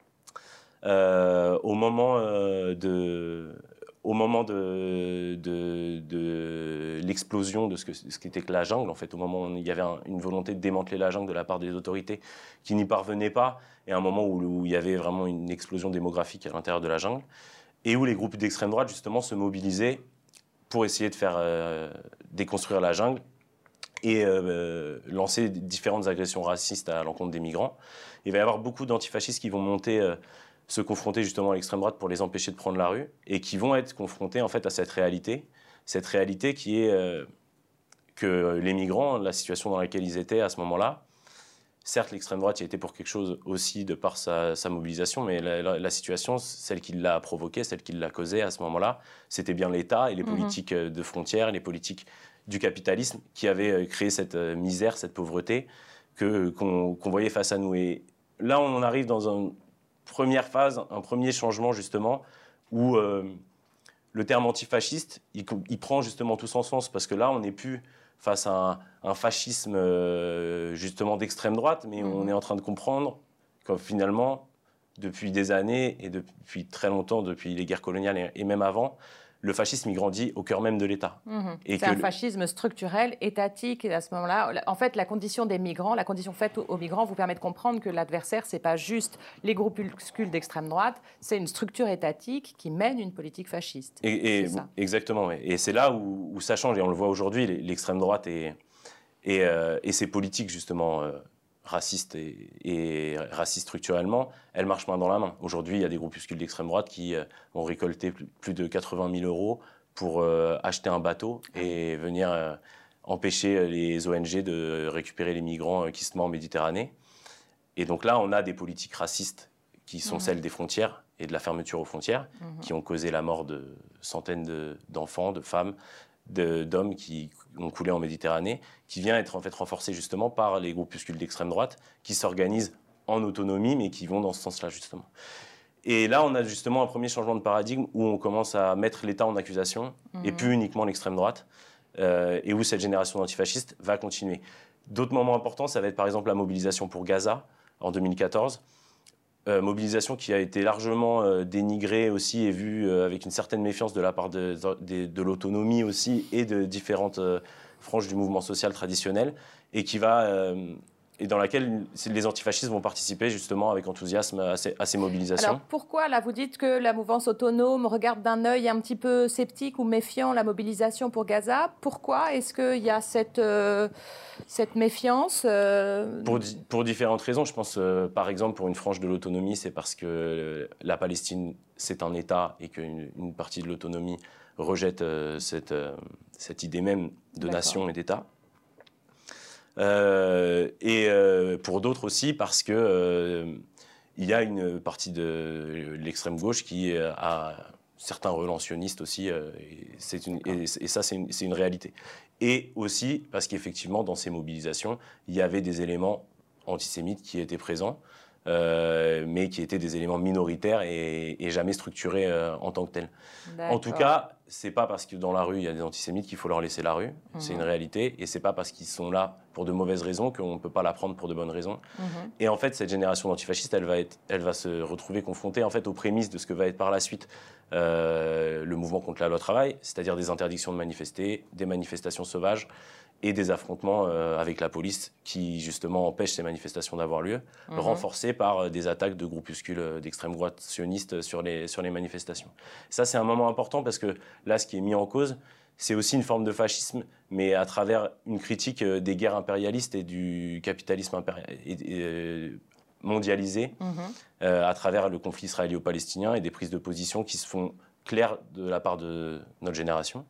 au moment de l'explosion de ce qu'était la jungle, en fait, au moment où il y avait une volonté de démanteler la jungle de la part des autorités qui n'y parvenaient pas, et un moment où il y avait vraiment une explosion démographique à l'intérieur de la jungle, et où les groupes d'extrême droite, justement, se mobilisaient pour essayer de faire déconstruire la jungle et lancer différentes agressions racistes à l'encontre des migrants. Il va y avoir beaucoup d'antifascistes qui vont monter... se confronter justement à l'extrême droite pour les empêcher de prendre la rue et qui vont être confrontés en fait à cette réalité qui est que les migrants, la situation dans laquelle ils étaient à ce moment-là, Certes, l'extrême droite y a été pour quelque chose aussi de par sa mobilisation, mais la situation, celle qui l'a provoquée, celle qui l'a causée à ce moment-là, c'était bien l'État et les politiques de frontières, les politiques du capitalisme qui avaient créé cette misère, cette pauvreté qu'on voyait face à nous. Et là, on en arrive dans une première phase, un premier changement justement, où le terme antifasciste, il prend justement tout son sens, parce que là, on n'est plus face à un fascisme justement d'extrême droite, mais on est en train de comprendre que finalement, depuis des années et depuis très longtemps, depuis les guerres coloniales et même avant, le fascisme, il grandit au cœur même de l'État. C'est un fascisme structurel, étatique. Et à ce moment-là, en fait, la condition des migrants, la condition faite aux migrants vous permet de comprendre que l'adversaire, ce n'est pas juste les groupuscules d'extrême droite, c'est une structure étatique qui mène une politique fasciste. Exactement. Et c'est là où ça change. Et on le voit aujourd'hui, l'extrême droite et ses politiques, justement, racistes et racistes structurellement, elles marchent main dans la main. Aujourd'hui, il y a des groupuscules d'extrême droite qui ont récolté plus de 80 000 € pour acheter un bateau et venir empêcher les ONG de récupérer les migrants qui se meurent en Méditerranée. Et donc là, on a des politiques racistes qui sont celles des frontières et de la fermeture aux frontières, qui ont causé la mort de centaines d'enfants, de femmes, d'hommes qui ont coulé en Méditerranée, qui vient être en fait renforcé justement par les groupuscules d'extrême droite qui s'organisent en autonomie, mais qui vont dans ce sens-là justement. Et là, on a justement un premier changement de paradigme où on commence à mettre l'État en accusation, et plus uniquement l'extrême droite, et où cette génération d'antifascistes va continuer. D'autres moments importants, ça va être par exemple la mobilisation pour Gaza en 2014, mobilisation qui a été largement dénigrée aussi et vue avec une certaine méfiance de la part de l'autonomie aussi et de différentes franges du mouvement social traditionnel, et qui va et dans laquelle les antifascistes vont participer justement avec enthousiasme à ces mobilisations. Alors pourquoi, là, vous dites que la mouvance autonome regarde d'un œil un petit peu sceptique ou méfiant la mobilisation pour Gaza? Pourquoi est-ce qu'il y a cette méfiance Pour différentes raisons. Je pense, par exemple, pour une frange de l'autonomie, c'est parce que la Palestine, c'est un État et qu'une partie de l'autonomie rejette cette idée même de nation et d'État. Pour d'autres aussi, parce que il y a une partie de l'extrême gauche qui a certains relents sionistes aussi, et ça, c'est une réalité. Et aussi parce qu'effectivement, dans ces mobilisations, il y avait des éléments antisémites qui étaient présents, mais qui étaient des éléments minoritaires et jamais structurés en tant que tels. En tout cas, c'est pas parce que dans la rue il y a des antisémites qu'il faut leur laisser la rue. C'est une réalité, et c'est pas parce qu'ils sont là pour de mauvaises raisons qu'on ne peut pas la prendre pour de bonnes raisons. Et en fait, cette génération d'antifascistes, elle va se retrouver confrontée en fait aux prémices de ce que va être par la suite le mouvement contre la loi travail, c'est-à-dire des interdictions de manifester, des manifestations sauvages et des affrontements avec la police qui, justement, empêchent ces manifestations d'avoir lieu, renforcés par des attaques de groupuscules d'extrême droite sionistes sur les manifestations. Ça, c'est un moment important parce que là, ce qui est mis en cause, c'est aussi une forme de fascisme, mais à travers une critique des guerres impérialistes et du capitalisme mondialisé, à travers le conflit israélo-palestinien et des prises de position qui se font claires de la part de notre génération.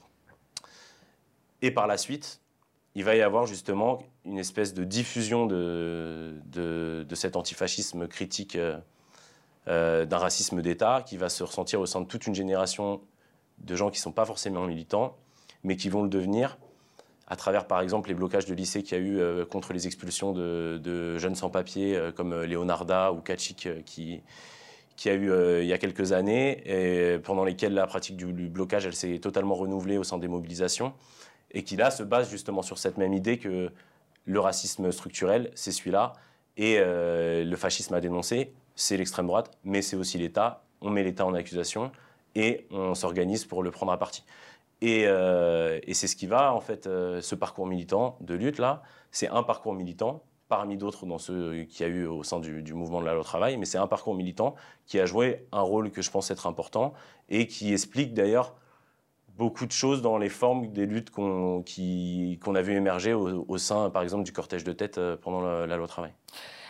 Et par la suite, il va y avoir justement une espèce de diffusion de cet antifascisme critique d'un racisme d'État qui va se ressentir au sein de toute une génération de gens qui ne sont pas forcément militants, mais qui vont le devenir à travers, par exemple, les blocages de lycées qu'il y a eu contre les expulsions de jeunes sans-papiers comme Leonarda ou Kachik qui a eu il y a quelques années, et pendant lesquelles la pratique du blocage elle s'est totalement renouvelée au sein des mobilisations, et qui là se base justement sur cette même idée que le racisme structurel, c'est celui-là, et le fascisme à dénoncer, c'est l'extrême droite, mais c'est aussi l'État. On met l'État en accusation et on s'organise pour le prendre à partie. Et c'est ce qui va, en fait, ce parcours militant de lutte, là, c'est un parcours militant, parmi d'autres dans ceux qu'il y a eu au sein du mouvement de la loi travail, mais c'est un parcours militant qui a joué un rôle que je pense être important et qui explique d'ailleurs beaucoup de choses dans les formes des luttes qu'on a vu émerger au sein, par exemple, du cortège de tête pendant la loi travail.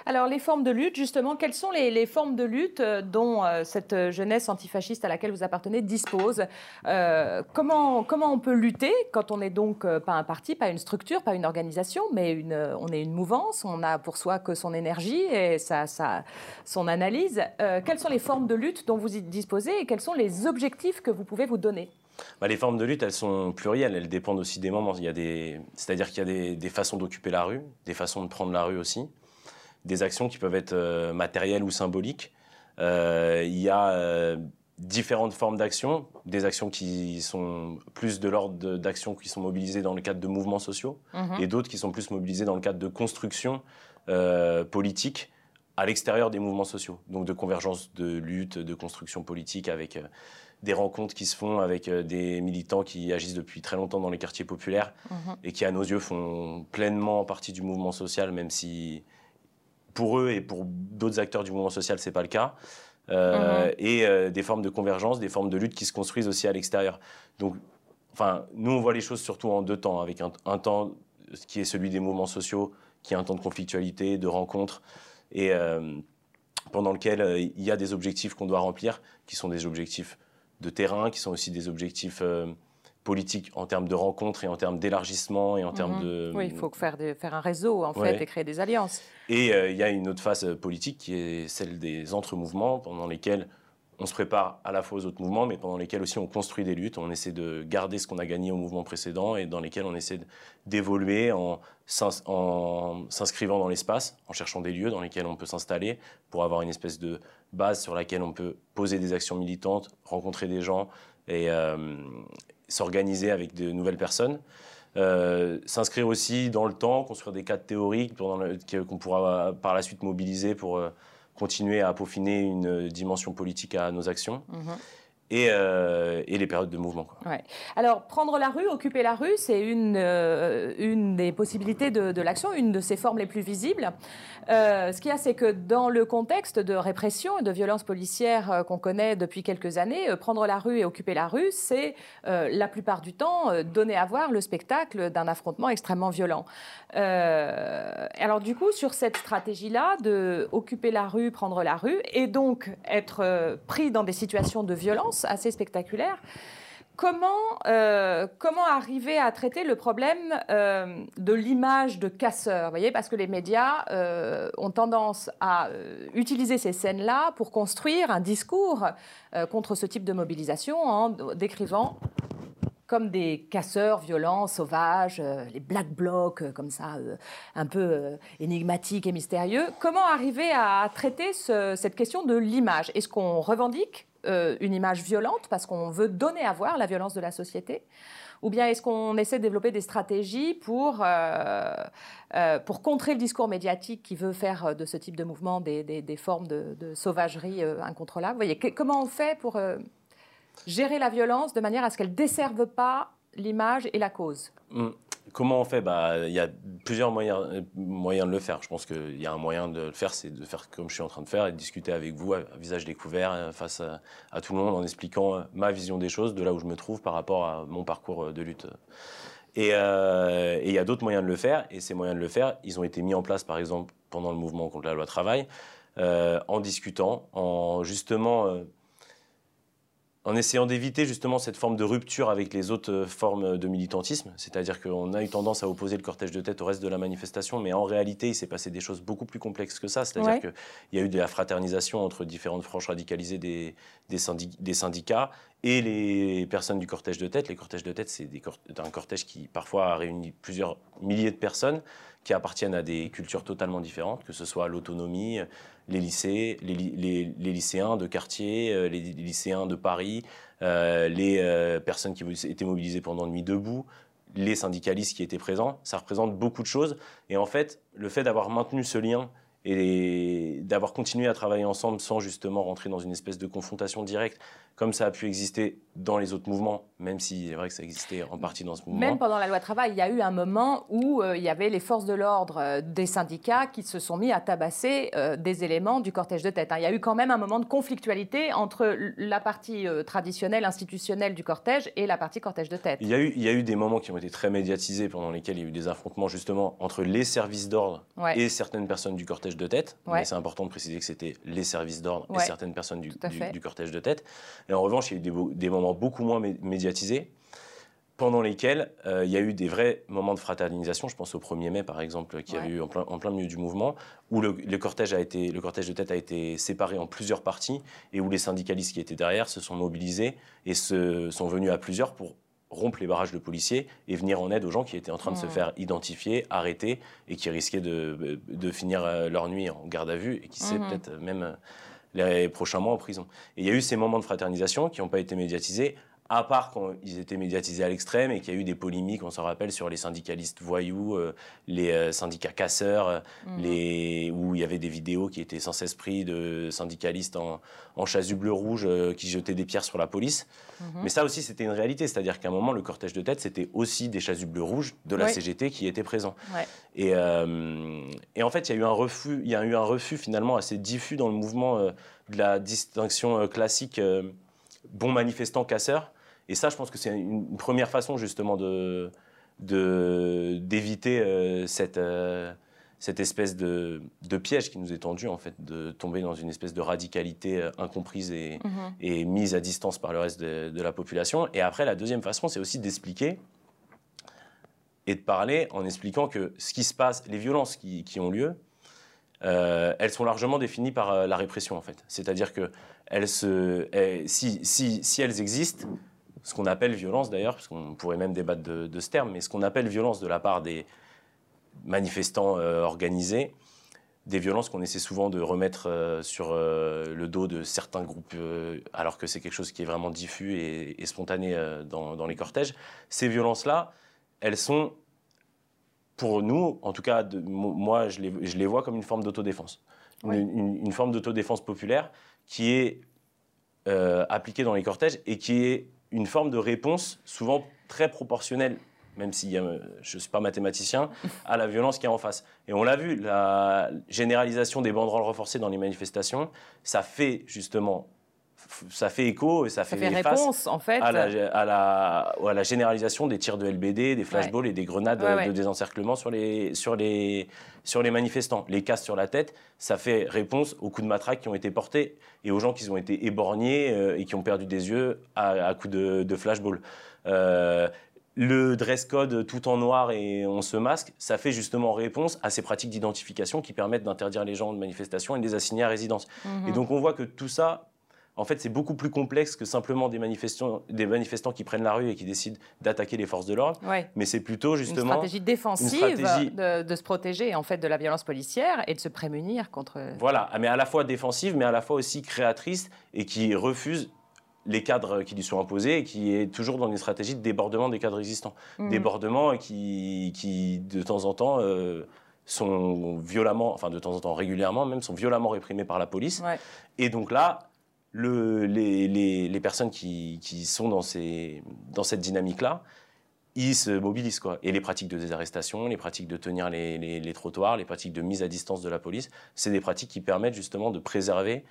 Alors, les formes de lutte, justement, quelles sont les formes de lutte dont cette jeunesse antifasciste à laquelle vous appartenez dispose? Comment on peut lutter quand on n'est donc pas un parti, pas une structure, pas une organisation, mais on est une mouvance, on n'a pour soi que son énergie et son analyse. Quelles sont les formes de lutte dont vous y disposez et quels sont les objectifs que vous pouvez vous donner? Les formes de lutte, elles sont plurielles, elles dépendent aussi des moments. C'est-à-dire qu'il y a des façons d'occuper la rue, des façons de prendre la rue aussi, des actions qui peuvent être matérielles ou symboliques. Il y a différentes formes d'actions, des actions qui sont plus de l'ordre d'actions qui sont mobilisées dans le cadre de mouvements sociaux, et d'autres qui sont plus mobilisées dans le cadre de construction politique à l'extérieur des mouvements sociaux. Donc de convergence de lutte, de construction politique avec des rencontres qui se font avec des militants qui agissent depuis très longtemps dans les quartiers populaires et qui, à nos yeux, font pleinement partie du mouvement social, même si pour eux et pour d'autres acteurs du mouvement social, ce n'est pas le cas. Et des formes de convergence, des formes de lutte qui se construisent aussi à l'extérieur. Donc, nous, on voit les choses surtout en deux temps, avec un temps qui est celui des mouvements sociaux, qui est un temps de conflictualité, de rencontres, et pendant lequel il y a des objectifs qu'on doit remplir, qui sont des objectifs de terrain, qui sont aussi des objectifs politiques en termes de rencontres et en termes d'élargissement et en termes de... Oui, il faut faire un réseau, en fait, et créer des alliances. Et il y a une autre phase politique qui est celle des entre-mouvements, pendant lesquels on se prépare à la fois aux autres mouvements, mais pendant lesquels aussi on construit des luttes, on essaie de garder ce qu'on a gagné au mouvement précédent et dans lesquels on essaie d'évoluer en s'inscrivant dans l'espace, en cherchant des lieux dans lesquels on peut s'installer pour avoir une espèce de base sur laquelle on peut poser des actions militantes, rencontrer des gens et s'organiser avec de nouvelles personnes. S'inscrire aussi dans le temps, construire des cadres théoriques qu'on pourra par la suite mobiliser pour continuer à peaufiner une dimension politique à nos actions. Et les périodes de mouvement. Ouais. Alors, prendre la rue, occuper la rue, c'est une des possibilités de l'action, une de ses formes les plus visibles. Ce qu'il y a, c'est que dans le contexte de répression et de violence policière qu'on connaît depuis quelques années, prendre la rue et occuper la rue, c'est la plupart du temps donner à voir le spectacle d'un affrontement extrêmement violent. Alors du coup, sur cette stratégie-là de occuper la rue, prendre la rue, et donc être pris dans des situations de violence assez spectaculaires, comment arriver à traiter le problème de l'image de casseur, vous voyez, parce que les médias ont tendance à utiliser ces scènes-là pour construire un discours contre ce type de mobilisation en décrivant comme des casseurs violents, sauvages, les black blocs, comme ça, un peu énigmatiques et mystérieux. Comment arriver à traiter cette question de l'image? Est-ce qu'on revendique une image violente parce qu'on veut donner à voir la violence de la société? Ou bien est-ce qu'on essaie de développer des stratégies pour contrer le discours médiatique qui veut faire de ce type de mouvement des formes de sauvagerie incontrôlables? Vous voyez, comment on fait pour gérer la violence de manière à ce qu'elle ne desserve pas l'image et la cause? Comment on fait? Il y a plusieurs moyens de le faire. Je pense qu'il y a un moyen de le faire, c'est de faire comme je suis en train de faire et de discuter avec vous à visage découvert face à tout le monde en expliquant ma vision des choses, de là où je me trouve par rapport à mon parcours de lutte. Et il y a d'autres moyens de le faire, et ces moyens de le faire, ils ont été mis en place par exemple pendant le mouvement contre la loi travail, en discutant, en essayant d'éviter justement cette forme de rupture avec les autres formes de militantisme, c'est-à-dire qu'on a eu tendance à opposer le cortège de tête au reste de la manifestation, mais en réalité, il s'est passé des choses beaucoup plus complexes que ça, c'est-à-dire qu'il y a eu de la fraternisation entre différentes franges radicalisées des syndicats et les personnes du cortège de tête. Les cortèges de tête, c'est un cortège qui parfois a réuni plusieurs milliers de personnes qui appartiennent à des cultures totalement différentes, que ce soit l'autonomie, les lycées, les lycéens de quartier, les lycéens de Paris, les personnes qui étaient mobilisées pendant Nuit debout, les syndicalistes qui étaient présents. Ça représente beaucoup de choses. Et en fait, le fait d'avoir maintenu ce lien et d'avoir continué à travailler ensemble sans justement rentrer dans une espèce de confrontation directe, comme ça a pu exister dans les autres mouvements, même si c'est vrai que ça existait en partie dans ce mouvement. Même pendant la loi travail, il y a eu un moment où il y avait les forces de l'ordre des syndicats qui se sont mis à tabasser des éléments du cortège de tête. Il y a eu quand même un moment de conflictualité entre la partie traditionnelle, institutionnelle du cortège et la partie cortège de tête. Il y a eu des moments qui ont été très médiatisés, pendant lesquels il y a eu des affrontements justement entre les services d'ordre et certaines personnes du cortège cortège de tête. Ouais. Mais c'est important de préciser que c'était les services d'ordre et Ouais. certaines personnes du cortège de tête. Et en revanche, il y a eu des moments beaucoup moins médiatisés, pendant lesquels il y a eu des vrais moments de fraternisation. Je pense au 1er mai, par exemple, qui avait eu en plein milieu du mouvement, où le cortège de tête a été séparé en plusieurs parties, et où les syndicalistes qui étaient derrière se sont mobilisés et sont venus à plusieurs pour rompre les barrages de policiers et venir en aide aux gens qui étaient en train de se faire identifier, arrêter, et qui risquaient de finir leur nuit en garde à vue, et qui sait peut-être même les prochains mois en prison. Et il y a eu ces moments de fraternisation qui n'ont pas été médiatisés, à part quand ils étaient médiatisés à l'extrême et qu'il y a eu des polémiques, on s'en rappelle, sur les syndicalistes voyous, les syndicats casseurs, où il y avait des vidéos qui étaient sans cesse prises de syndicalistes en chasuble rouge qui jetaient des pierres sur la police. Mais ça aussi, c'était une réalité, c'est-à-dire qu'à un moment, le cortège de tête, c'était aussi des chasubles rouges de la CGT qui étaient présents. Ouais. Et en fait, il y a eu un refus finalement assez diffus dans le mouvement de la distinction classique bon manifestant, casseur. Et ça, je pense que c'est une première façon justement d'éviter cette espèce de piège qui nous est tendu, en fait, de tomber dans une espèce de radicalité incomprise et mise à distance par le reste de la population. Et après, la deuxième façon, c'est aussi d'expliquer et de parler en expliquant que ce qui se passe, les violences qui ont lieu, elles sont largement définies par la répression, en fait. C'est-à-dire que si elles existent, ce qu'on appelle violence d'ailleurs, parce qu'on pourrait même débattre de ce terme, mais ce qu'on appelle violence de la part des manifestants organisés, des violences qu'on essaie souvent de remettre sur le dos de certains groupes, alors que c'est quelque chose qui est vraiment diffus et spontané dans les cortèges, ces violences-là, elles sont, pour nous, en tout cas, moi je les vois comme une forme d'autodéfense. Oui. Une forme d'autodéfense populaire qui est appliquée dans les cortèges et qui est une forme de réponse souvent très proportionnelle, même si je ne suis pas mathématicien, à la violence qu'il y a en face. Et on l'a vu, la généralisation des banderoles renforcées dans les manifestations, ça fait justement, ça fait écho et ça fait réponse, en fait, à la généralisation des tirs de LBD, des flashballs et des grenades de désencerclement sur les manifestants. Les casses sur la tête, ça fait réponse aux coups de matraque qui ont été portés et aux gens qui ont été éborgnés et qui ont perdu des yeux à coups de flashball. Le dress code tout en noir et on se masque, ça fait justement réponse à ces pratiques d'identification qui permettent d'interdire les gens de manifestation et de les assigner à résidence. Et donc on voit que tout ça, en fait, c'est beaucoup plus complexe que simplement des manifestants qui prennent la rue et qui décident d'attaquer les forces de l'ordre. Ouais. Mais c'est plutôt justement une stratégie défensive de se protéger en fait de la violence policière et de se prémunir contre. Voilà, mais à la fois défensive, mais à la fois aussi créatrice et qui refuse les cadres qui lui sont imposés et qui est toujours dans une stratégie de débordement des cadres existants. Débordement qui de temps en temps sont violemment, enfin de temps en temps régulièrement même, sont violemment réprimés par la police. Ouais. Et donc là, les personnes qui sont dans cette dynamique-là, ils se mobilisent, quoi. Et les pratiques de désarrestation, les pratiques de tenir les trottoirs, les pratiques de mise à distance de la police, c'est des pratiques qui permettent justement de préserver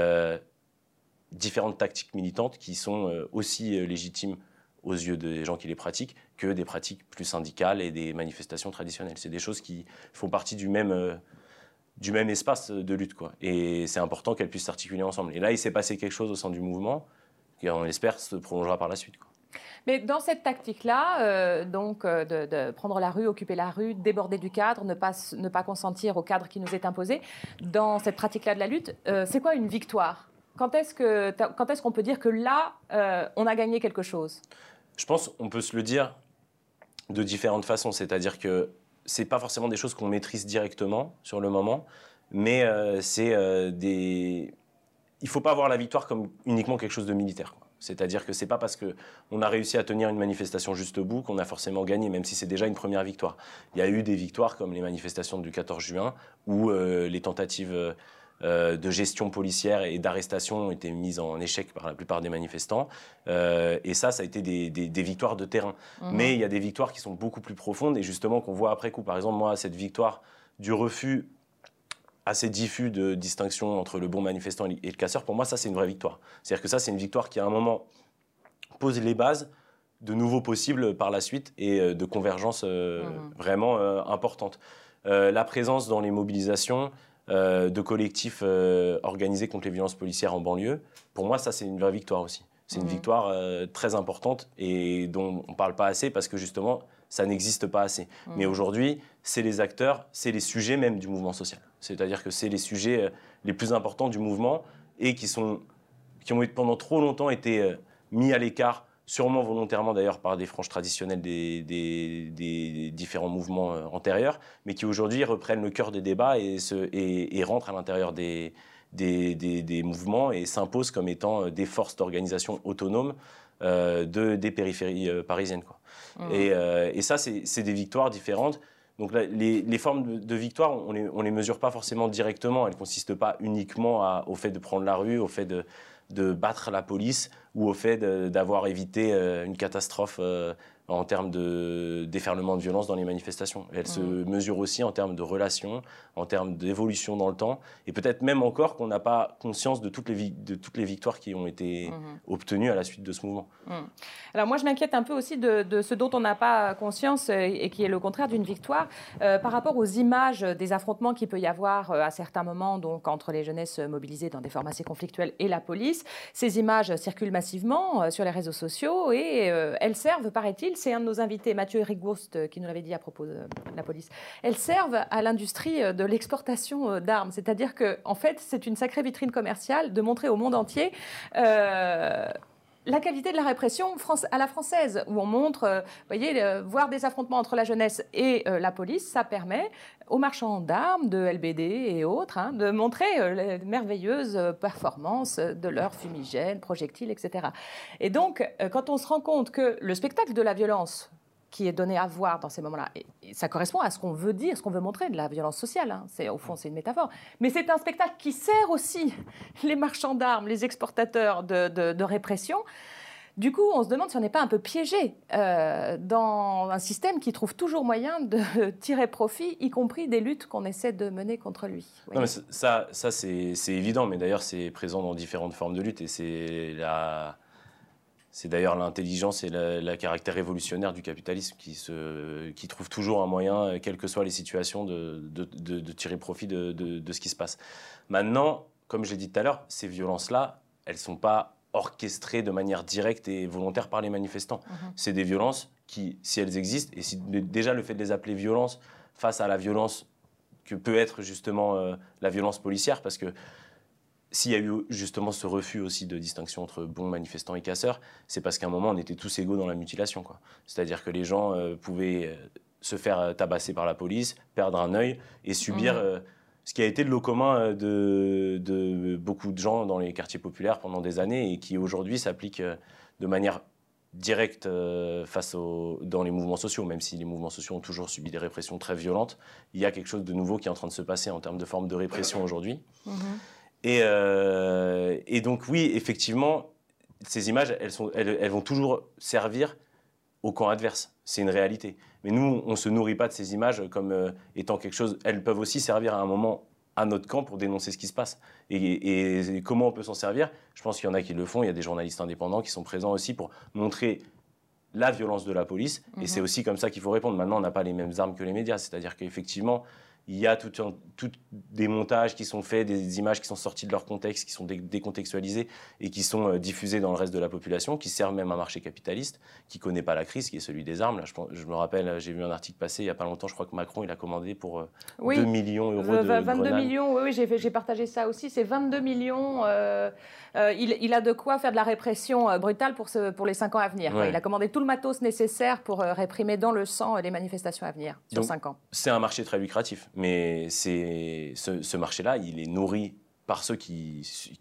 différentes tactiques militantes qui sont aussi légitimes aux yeux des gens qui les pratiquent que des pratiques plus syndicales et des manifestations traditionnelles. C'est des choses qui font partie du même espace de lutte, quoi. Et c'est important qu'elles puissent s'articuler ensemble. Et là, il s'est passé quelque chose au sein du mouvement qui, on l'espère, se prolongera par la suite, quoi. Mais dans cette tactique-là, de prendre la rue, occuper la rue, déborder du cadre, ne pas consentir au cadre qui nous est imposé, dans cette pratique-là de la lutte, c'est quoi une victoire ? Quand est-ce qu'on peut dire que là, on a gagné quelque chose ? Je pense qu'on peut se le dire de différentes façons. C'est-à-dire que ce n'est pas forcément des choses qu'on maîtrise directement sur le moment, mais il ne faut pas voir la victoire comme uniquement quelque chose de militaire, quoi. C'est-à-dire que ce n'est pas parce qu'on a réussi à tenir une manifestation juste au bout qu'on a forcément gagné, même si c'est déjà une première victoire. Il y a eu des victoires comme les manifestations du 14 juin, où les tentatives de gestion policière et d'arrestation ont été mises en échec par la plupart des manifestants. Et ça a été des victoires de terrain. Mais il y a des victoires qui sont beaucoup plus profondes et justement qu'on voit après coup. Par exemple, moi, cette victoire du refus assez diffus de distinction entre le bon manifestant et le casseur, pour moi, ça, c'est une vraie victoire. C'est-à-dire que ça, c'est une victoire qui, à un moment, pose les bases de nouveaux possibles par la suite et de convergence vraiment importante. La présence dans les mobilisations de collectifs organisés contre les violences policières en banlieue. Pour moi, ça, c'est une vraie victoire aussi. C'est une victoire très importante et dont on ne parle pas assez parce que justement, ça n'existe pas assez. Mais aujourd'hui, c'est les acteurs, c'est les sujets même du mouvement social. C'est-à-dire que c'est les sujets les plus importants du mouvement et qui ont pendant trop longtemps été mis à l'écart, sûrement volontairement d'ailleurs par des franges traditionnelles des différents mouvements antérieurs, mais qui aujourd'hui reprennent le cœur des débats et rentrent à l'intérieur des mouvements et s'imposent comme étant des forces d'organisation autonomes des périphéries parisiennes, quoi. Et ça, c'est des victoires différentes. Donc là, les formes de victoire, on les mesure pas forcément directement. Elles ne consistent pas uniquement au fait de prendre la rue, au fait de battre la police ou au fait d'avoir évité une catastrophe en termes de déferlement de violence dans les manifestations. Elles se mesurent aussi en termes de relations, en termes d'évolution dans le temps, et peut-être même encore qu'on n'a pas conscience de toutes les victoires qui ont été obtenues à la suite de ce mouvement. Alors moi, je m'inquiète un peu aussi de ce dont on n'a pas conscience et qui est le contraire d'une victoire, par rapport aux images des affrontements qu'il peut y avoir à certains moments donc, entre les jeunesses mobilisées dans des formes assez conflictuelles et la police. Ces images circulent massivement sur les réseaux sociaux et elles servent, paraît-il, c'est un de nos invités, Mathieu Rigouste, qui nous l'avait dit à propos de la police, elles servent à l'industrie de l'exportation d'armes. C'est-à-dire qu'en fait, c'est une sacrée vitrine commerciale de montrer au monde entier la qualité de la répression à la française, où on montre, voyez, voir des affrontements entre la jeunesse et la police, ça permet aux marchands d'armes, de LBD et autres, de montrer les merveilleuses performances de leurs fumigènes, projectiles, etc. Et donc, quand on se rend compte que le spectacle de la violence qui est donné à voir dans ces moments-là, et ça correspond à ce qu'on veut dire, ce qu'on veut montrer de la violence sociale. Au fond, c'est une métaphore. Mais c'est un spectacle qui sert aussi les marchands d'armes, les exportateurs de répression. Du coup, on se demande si on n'est pas un peu piégé dans un système qui trouve toujours moyen de tirer profit, y compris des luttes qu'on essaie de mener contre lui. Non, mais ça c'est évident, mais d'ailleurs, c'est présent dans différentes formes de lutte, et c'est d'ailleurs l'intelligence et le caractère révolutionnaire du capitalisme qui trouve toujours un moyen, quelles que soient les situations, de tirer profit de ce qui se passe. Maintenant, comme j'ai dit tout à l'heure, ces violences-là, elles ne sont pas orchestrées de manière directe et volontaire par les manifestants. C'est des violences qui, si elles existent, et si déjà le fait de les appeler violences face à la violence que peut être justement la violence policière, parce que s'il y a eu justement ce refus aussi de distinction entre bons manifestants et casseurs, c'est parce qu'à un moment, on était tous égaux dans la mutilation, quoi. C'est-à-dire que les gens pouvaient se faire tabasser par la police, perdre un œil et subir ce qui a été le lot commun de beaucoup de gens dans les quartiers populaires pendant des années et qui aujourd'hui s'applique de manière directe dans les mouvements sociaux. Même si les mouvements sociaux ont toujours subi des répressions très violentes, il y a quelque chose de nouveau qui est en train de se passer en termes de forme de répression aujourd'hui. Et donc oui, effectivement, ces images, elles vont toujours servir au camp adverse. C'est une réalité. Mais nous, on ne se nourrit pas de ces images comme étant quelque chose... Elles peuvent aussi servir à un moment à notre camp pour dénoncer ce qui se passe. Et comment on peut s'en servir? Je pense qu'il y en a qui le font. Il y a des journalistes indépendants qui sont présents aussi pour montrer la violence de la police. Et c'est aussi comme ça qu'il faut répondre. Maintenant, on n'a pas les mêmes armes que les médias. C'est-à-dire qu'effectivement... Il y a tout des montages qui sont faits, des images qui sont sorties de leur contexte, qui sont décontextualisées et qui sont diffusées dans le reste de la population, qui servent même un marché capitaliste, qui ne connaît pas la crise, qui est celui des armes. Là, je me rappelle, j'ai vu un article passer il n'y a pas longtemps, je crois que Macron il a commandé pour 2 millions d'euros de 22 grenades. millions, oui, j'ai partagé ça aussi, c'est 22 millions. Il a de quoi faire de la répression brutale pour les 5 ans à venir. Ouais. Il a commandé tout le matos nécessaire pour réprimer dans le sang les manifestations à venir sur 5 ans. C'est un marché très lucratif. Mais ce marché-là, il est nourri par ceux qui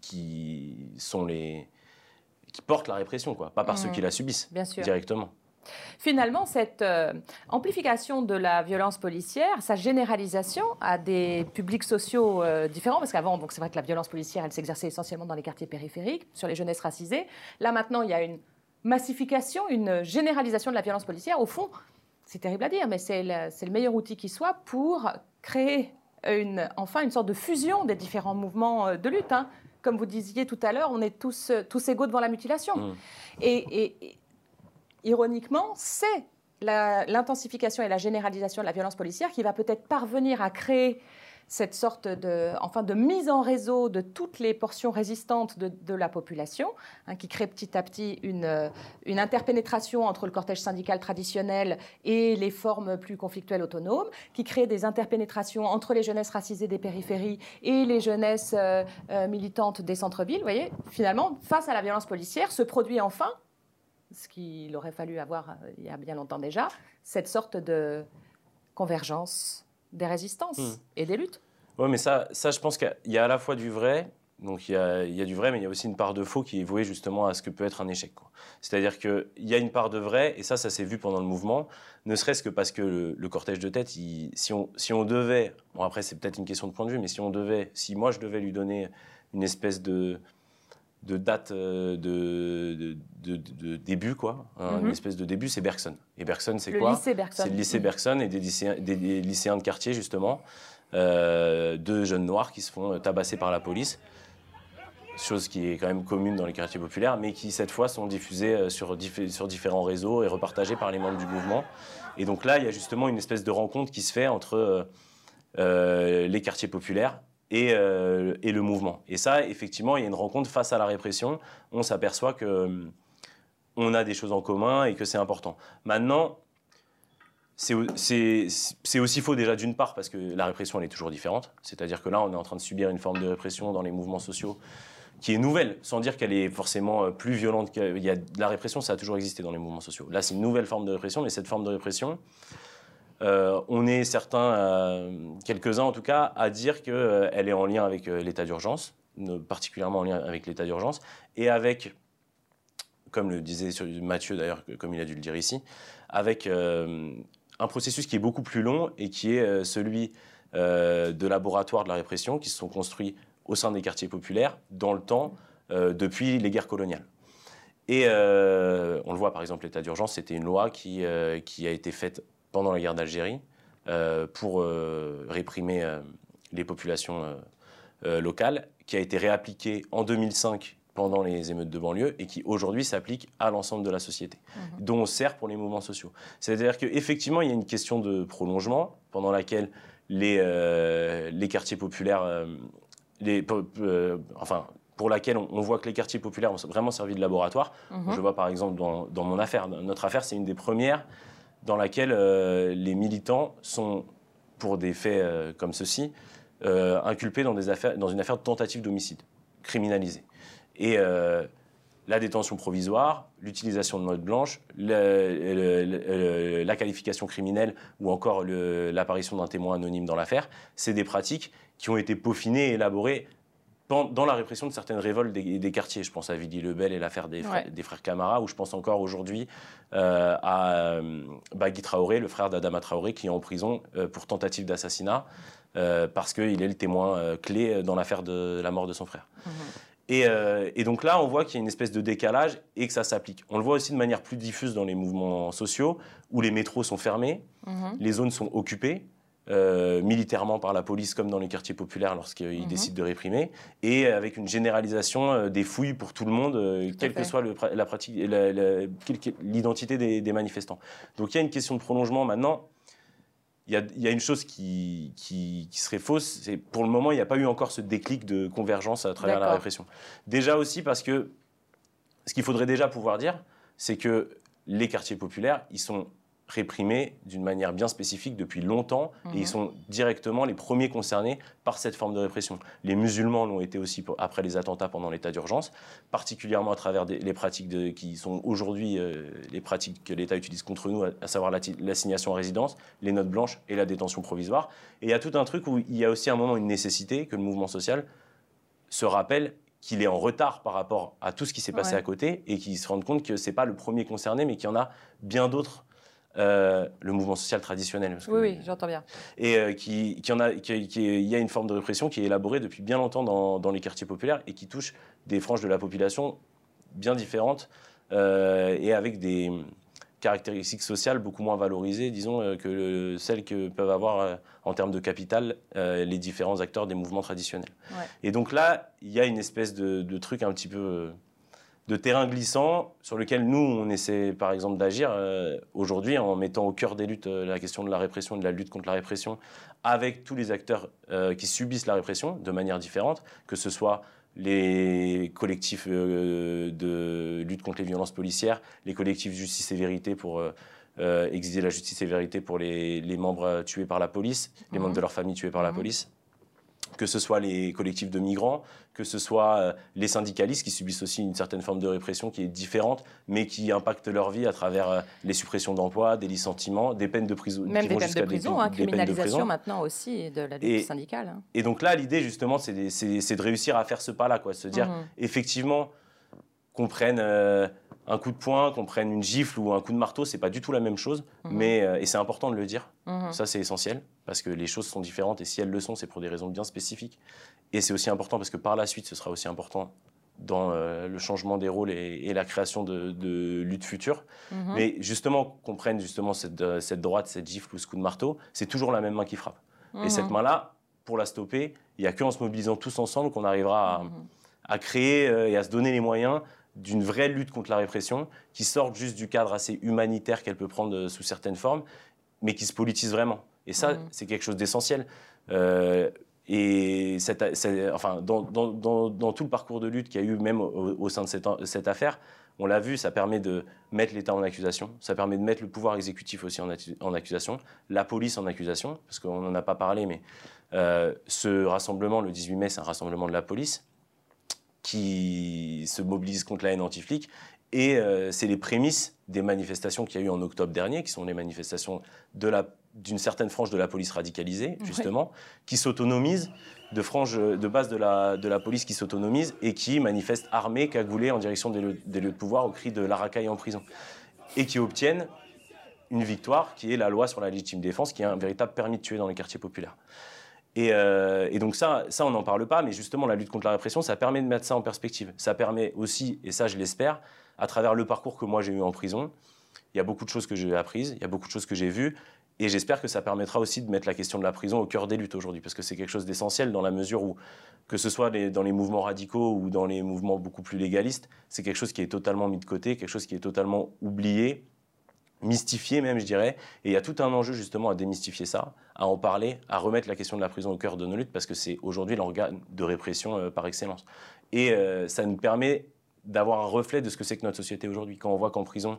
portent la répression, quoi, pas par ceux qui la subissent directement. Finalement, cette amplification de la violence policière, sa généralisation à des publics sociaux différents, parce qu'avant, c'est vrai que la violence policière, elle s'exerçait essentiellement dans les quartiers périphériques, sur les jeunesses racisées. Là, maintenant, il y a une massification, une généralisation de la violence policière. Au fond, c'est terrible à dire, mais c'est le meilleur outil qui soit pour créer enfin une sorte de fusion des différents mouvements de lutte. Comme vous disiez tout à l'heure, on est tous égaux devant la mutilation. Et ironiquement, c'est l'intensification et la généralisation de la violence policière qui va peut-être parvenir à créer cette sorte de mise en réseau de toutes les portions résistantes de la population, hein, qui crée petit à petit une interpénétration entre le cortège syndical traditionnel et les formes plus conflictuelles autonomes, qui crée des interpénétrations entre les jeunesses racisées des périphéries et les jeunesses militantes des centres-villes. Vous voyez, finalement, face à la violence policière, se produit enfin, ce qu'il aurait fallu avoir il y a bien longtemps déjà, cette sorte de convergence des résistances et des luttes. Oui, mais ça, je pense qu'il y a à la fois du vrai, donc il y a du vrai, mais il y a aussi une part de faux qui est vouée justement à ce que peut être un échec. C'est-à-dire qu'il y a une part de vrai, et ça s'est vu pendant le mouvement, ne serait-ce que parce que le cortège de tête, si on devait, bon après c'est peut-être une question de point de vue, mais si moi je devais lui donner une espèce de date de début, quoi. Une espèce de début, c'est Bergson. Et Bergson, c'est quoi? C'est le lycée Bergson et des lycéens de quartier, justement, deux jeunes noirs qui se font tabasser par la police, chose qui est quand même commune dans les quartiers populaires, mais qui, cette fois, sont diffusés sur différents réseaux et repartagés par les membres du mouvement. Et donc là, il y a justement une espèce de rencontre qui se fait entre les quartiers populaires et le mouvement. Et ça, effectivement, il y a une rencontre face à la répression. On s'aperçoit qu'on a des choses en commun et que c'est important. Maintenant, c'est aussi faux déjà d'une part parce que la répression, elle est toujours différente. C'est-à-dire que là, on est en train de subir une forme de répression dans les mouvements sociaux qui est nouvelle, sans dire qu'elle est forcément plus violente. La répression, ça a toujours existé dans les mouvements sociaux. Là, c'est une nouvelle forme de répression, mais cette forme de répression, on est certains, quelques-uns en tout cas, à dire qu'elle est en lien avec l'état d'urgence, particulièrement en lien avec l'état d'urgence, et avec, comme le disait Mathieu d'ailleurs, comme il a dû le dire ici, avec un processus qui est beaucoup plus long et qui est celui de laboratoires de la répression qui se sont construits au sein des quartiers populaires dans le temps depuis les guerres coloniales. Et on le voit par exemple, l'état d'urgence, c'était une loi qui a été faite pendant la guerre d'Algérie pour réprimer les populations locales, qui a été réappliquée en 2005 pendant les émeutes de banlieue et qui aujourd'hui s'applique à l'ensemble de la société, dont on sert pour les mouvements sociaux. C'est-à-dire qu'effectivement, il y a une question de prolongement pendant laquelle les quartiers populaires, pour laquelle on voit que les quartiers populaires ont vraiment servi de laboratoire. Je vois par exemple dans mon affaire, notre affaire, c'est une des premières dans laquelle les militants sont, pour des faits comme ceci, inculpés dans une affaire de tentative d'homicide, criminalisée. Et la détention provisoire, l'utilisation de notes blanches, la qualification criminelle ou encore l'apparition d'un témoin anonyme dans l'affaire, c'est des pratiques qui ont été peaufinées et élaborées dans la répression de certaines révoltes des quartiers. Je pense à Villiers-le-Bel et l'affaire des frères Camara, ou je pense encore aujourd'hui à Bagui Traoré, le frère d'Adama Traoré, qui est en prison pour tentative d'assassinat parce qu'il est le témoin clé dans l'affaire de la mort de son frère. Et donc là, on voit qu'il y a une espèce de décalage et que ça s'applique. On le voit aussi de manière plus diffuse dans les mouvements sociaux, où les métros sont fermés, les zones sont occupées, militairement par la police comme dans les quartiers populaires lorsqu'ils décident de réprimer, et avec une généralisation des fouilles pour tout le monde, quelle que soit la pratique, l'identité des manifestants. Donc il y a une question de prolongement maintenant. Il y a une chose qui serait fausse, c'est pour le moment il n'y a pas eu encore ce déclic de convergence à travers la répression. Déjà aussi parce que ce qu'il faudrait déjà pouvoir dire, c'est que les quartiers populaires, ils sont réprimés d'une manière bien spécifique depuis longtemps et ils sont directement les premiers concernés par cette forme de répression. Les musulmans l'ont été aussi après les attentats pendant l'état d'urgence, particulièrement à travers les pratiques qui sont aujourd'hui les pratiques que l'État utilise contre nous, à savoir l'assignation à résidence, les notes blanches et la détention provisoire. Et il y a tout un truc où il y a aussi à un moment une nécessité que le mouvement social se rappelle qu'il est en retard par rapport à tout ce qui s'est passé à côté et qu'il se rende compte que ce n'est pas le premier concerné, mais qu'il y en a bien d'autres. Le mouvement social traditionnel. Oui, j'entends bien. Et il y a une forme de répression qui est élaborée depuis bien longtemps dans les quartiers populaires et qui touche des franges de la population bien différentes et avec des caractéristiques sociales beaucoup moins valorisées, disons, que celles que peuvent avoir en termes de capital les différents acteurs des mouvements traditionnels. Et donc là, il y a une espèce de truc un petit peu de terrain glissant sur lequel nous, on essaie par exemple d'agir aujourd'hui en mettant au cœur des luttes la question de la répression et de la lutte contre la répression avec tous les acteurs qui subissent la répression de manière différente, que ce soit les collectifs de lutte contre les violences policières, les collectifs Justice et Vérité pour exiger la justice et vérité pour les membres tués par la police, les membres de leur famille tués par la police, que ce soit les collectifs de migrants, que ce soit les syndicalistes qui subissent aussi une certaine forme de répression qui est différente, mais qui impacte leur vie à travers les suppressions d'emplois, des licenciements, des peines de prison. Même des peines de prison, criminalisation maintenant aussi de la lutte syndicale. Hein. Et donc là, l'idée justement, c'est de réussir à faire ce pas-là, quoi, se dire effectivement qu'on prenne un coup de poing, qu'on prenne une gifle ou un coup de marteau, c'est pas du tout la même chose, mais, et c'est important de le dire, ça c'est essentiel, parce que les choses sont différentes, et si elles le sont, c'est pour des raisons bien spécifiques. Et c'est aussi important parce que par la suite, ce sera aussi important dans le changement des rôles et la création de luttes futures. Mais justement, qu'on prenne justement cette droite, cette gifle ou ce coup de marteau, c'est toujours la même main qui frappe. Et cette main-là, pour la stopper, il n'y a qu'en se mobilisant tous ensemble qu'on arrivera à créer et à se donner les moyens d'une vraie lutte contre la répression qui sorte juste du cadre assez humanitaire qu'elle peut prendre sous certaines formes, mais qui se politise vraiment. Et ça, c'est quelque chose d'essentiel. Et enfin, dans tout le parcours de lutte qu'il y a eu, même au sein de cette affaire, on l'a vu, ça permet de mettre l'État en accusation, ça permet de mettre le pouvoir exécutif aussi en accusation, la police en accusation, parce qu'on n'en a pas parlé, mais ce rassemblement, le 18 mai, c'est un rassemblement de la police qui se mobilise contre la haine anti-flic. Et c'est les prémices des manifestations qu'il y a eu en octobre dernier, qui sont les manifestations d'une certaine frange de la police radicalisée, justement, qui s'autonomise, de base de la police qui s'autonomise et qui manifeste armée, cagoulée en direction des lieux de pouvoir au cri de la racaille en prison. Et qui obtiennent une victoire qui est la loi sur la légitime défense, qui est un véritable permis de tuer dans les quartiers populaires. Et donc ça, on n'en parle pas, mais justement, la lutte contre la répression, ça permet de mettre ça en perspective. Ça permet aussi, et ça je l'espère, à travers le parcours que moi j'ai eu en prison, il y a beaucoup de choses que j'ai apprises, il y a beaucoup de choses que j'ai vues, et j'espère que ça permettra aussi de mettre la question de la prison au cœur des luttes aujourd'hui, parce que c'est quelque chose d'essentiel dans la mesure où, que ce soit dans les mouvements radicaux ou dans les mouvements beaucoup plus légalistes, c'est quelque chose qui est totalement mis de côté, quelque chose qui est totalement oublié, mystifié même, je dirais. Et il y a tout un enjeu justement à démystifier ça, à en parler, à remettre la question de la prison au cœur de nos luttes, parce que c'est aujourd'hui l'organe de répression par excellence. Et ça nous permet d'avoir un reflet de ce que c'est que notre société aujourd'hui. Quand on voit qu'en prison,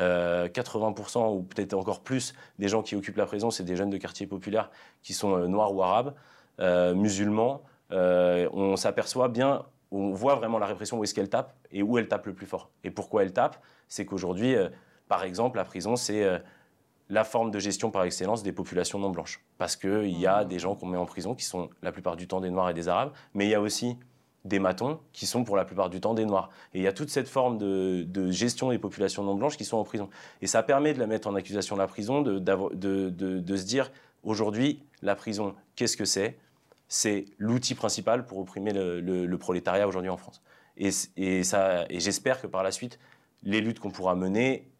80% ou peut-être encore plus des gens qui occupent la prison, c'est des jeunes de quartiers populaires qui sont noirs ou arabes, musulmans, on s'aperçoit bien, on voit vraiment la répression où est-ce qu'elle tape et où elle tape le plus fort. Et pourquoi elle tape? C'est qu'aujourd'hui, par exemple, la prison, c'est la forme de gestion par excellence des populations non blanches. Parce qu'il y a des gens qu'on met en prison qui sont la plupart du temps des Noirs et des Arabes, mais il y a aussi des matons qui sont pour la plupart du temps des Noirs. Et il y a toute cette forme de gestion des populations non blanches qui sont en prison. Et ça permet de la mettre en accusation, la prison, de se dire, aujourd'hui, la prison, qu'est-ce que c'est? C'est l'outil principal pour opprimer le prolétariat aujourd'hui en France. Et j'espère que par la suite, les luttes qu'on pourra mener,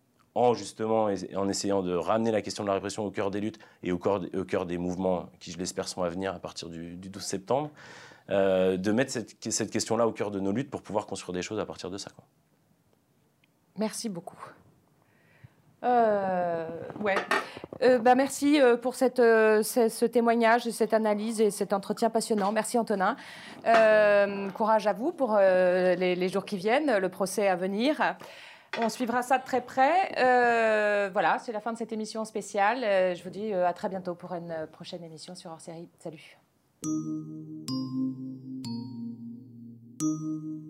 en essayant de ramener la question de la répression au cœur des luttes et au cœur des mouvements qui, je l'espère, sont à venir à partir du 12 septembre, de mettre cette question-là au cœur de nos luttes pour pouvoir construire des choses à partir de ça. Quoi. Merci beaucoup. Merci pour ce témoignage, cette analyse et cet entretien passionnant. Merci Antonin. Courage à vous pour les jours qui viennent, le procès à venir. On suivra ça de très près. Voilà, c'est la fin de cette émission spéciale. Je vous dis à très bientôt pour une prochaine émission sur Hors Série. Salut.